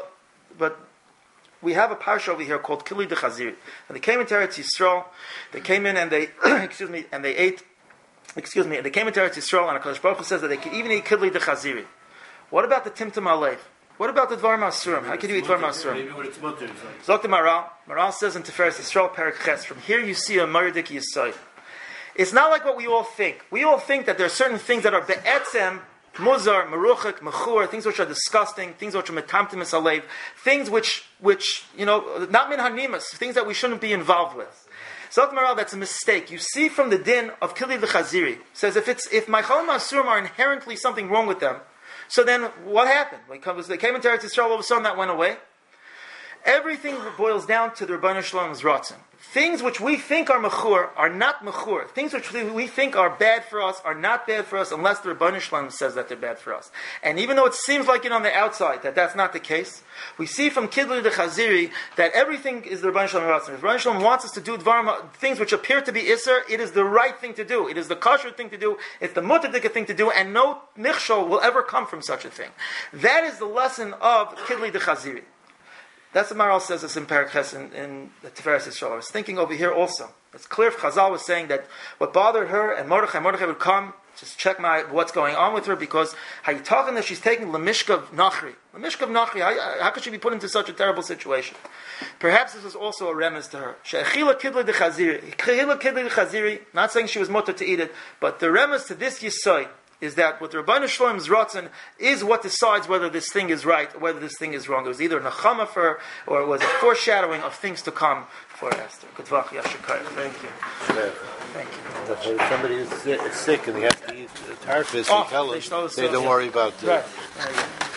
we have a parsha over here called Kili de Chazir. And they came into Eretz Yisrael. They came in and they, and they ate. They came into Eretz Yisrael, and HaKadosh Baruch Hu says that they could even eat Kili de Chaziri. What about the Timtum Aleif? What about the Dvarim Asurim? How can you eat Dvarim Asurim? Maybe when it's mutter. Zok the Maral. Maral says in Tiferes Yisrael Perek Ches. From here you see a Maridik Yisai. It's not like what we all think. We all think that there are certain things that are be'etzem, muzar, meruchik, mechur, things which are disgusting, things which are metamtim es halev, things which not min hanimas, things that we shouldn't be involved with. Zok Maral, that's a mistake. You see from the din of Kili L'Chaziri, says if my Cholam Asurim are inherently something wrong with them, so then what happened? They came into Eretz Yisrael, all of a sudden that went away. Everything boils down to the Rebbeinu Shalom's Ratzon. Things which we think are mechur are not mechur. Things which we think are bad for us are not bad for us unless the Rebbeinu Shalom says that they're bad for us. And even though it seems like it on the outside that that's not the case, we see from Kidli de Chaziri that everything is the Rebbeinu Shalom Ratzon. If Rebbeinu Shalom wants us to do things which appear to be Isser, it is the right thing to do. It is the kosher thing to do. It's the mutadika thing to do, and no nichshol will ever come from such a thing. That is the lesson of Kidli de Chaziri. That's what Maral says this in Perek Ches in the Tiferes Yisrael. I was thinking over here also. It's clear if Chazal was saying that what bothered her and Mordechai would come, just check what's going on with her, because how you talking that she's taking Lemishka of Nachri. Lemishka of Nachri, how could she be put into such a terrible situation? Perhaps this was also a remez to her. She'echila kidli de chaziri, not saying she was mutter to eat it, but the remez to this Yisai is that what the Rebbeinu Shalom's Ratzon is what decides whether this thing is right or whether this thing is wrong. It was either a Nechama for her, or it was a foreshadowing of things to come for Esther. Good vach, Yashikar. Thank you. Thank you. If somebody is sick and they have to eat tarfis, you tell them, they don't worry about Right.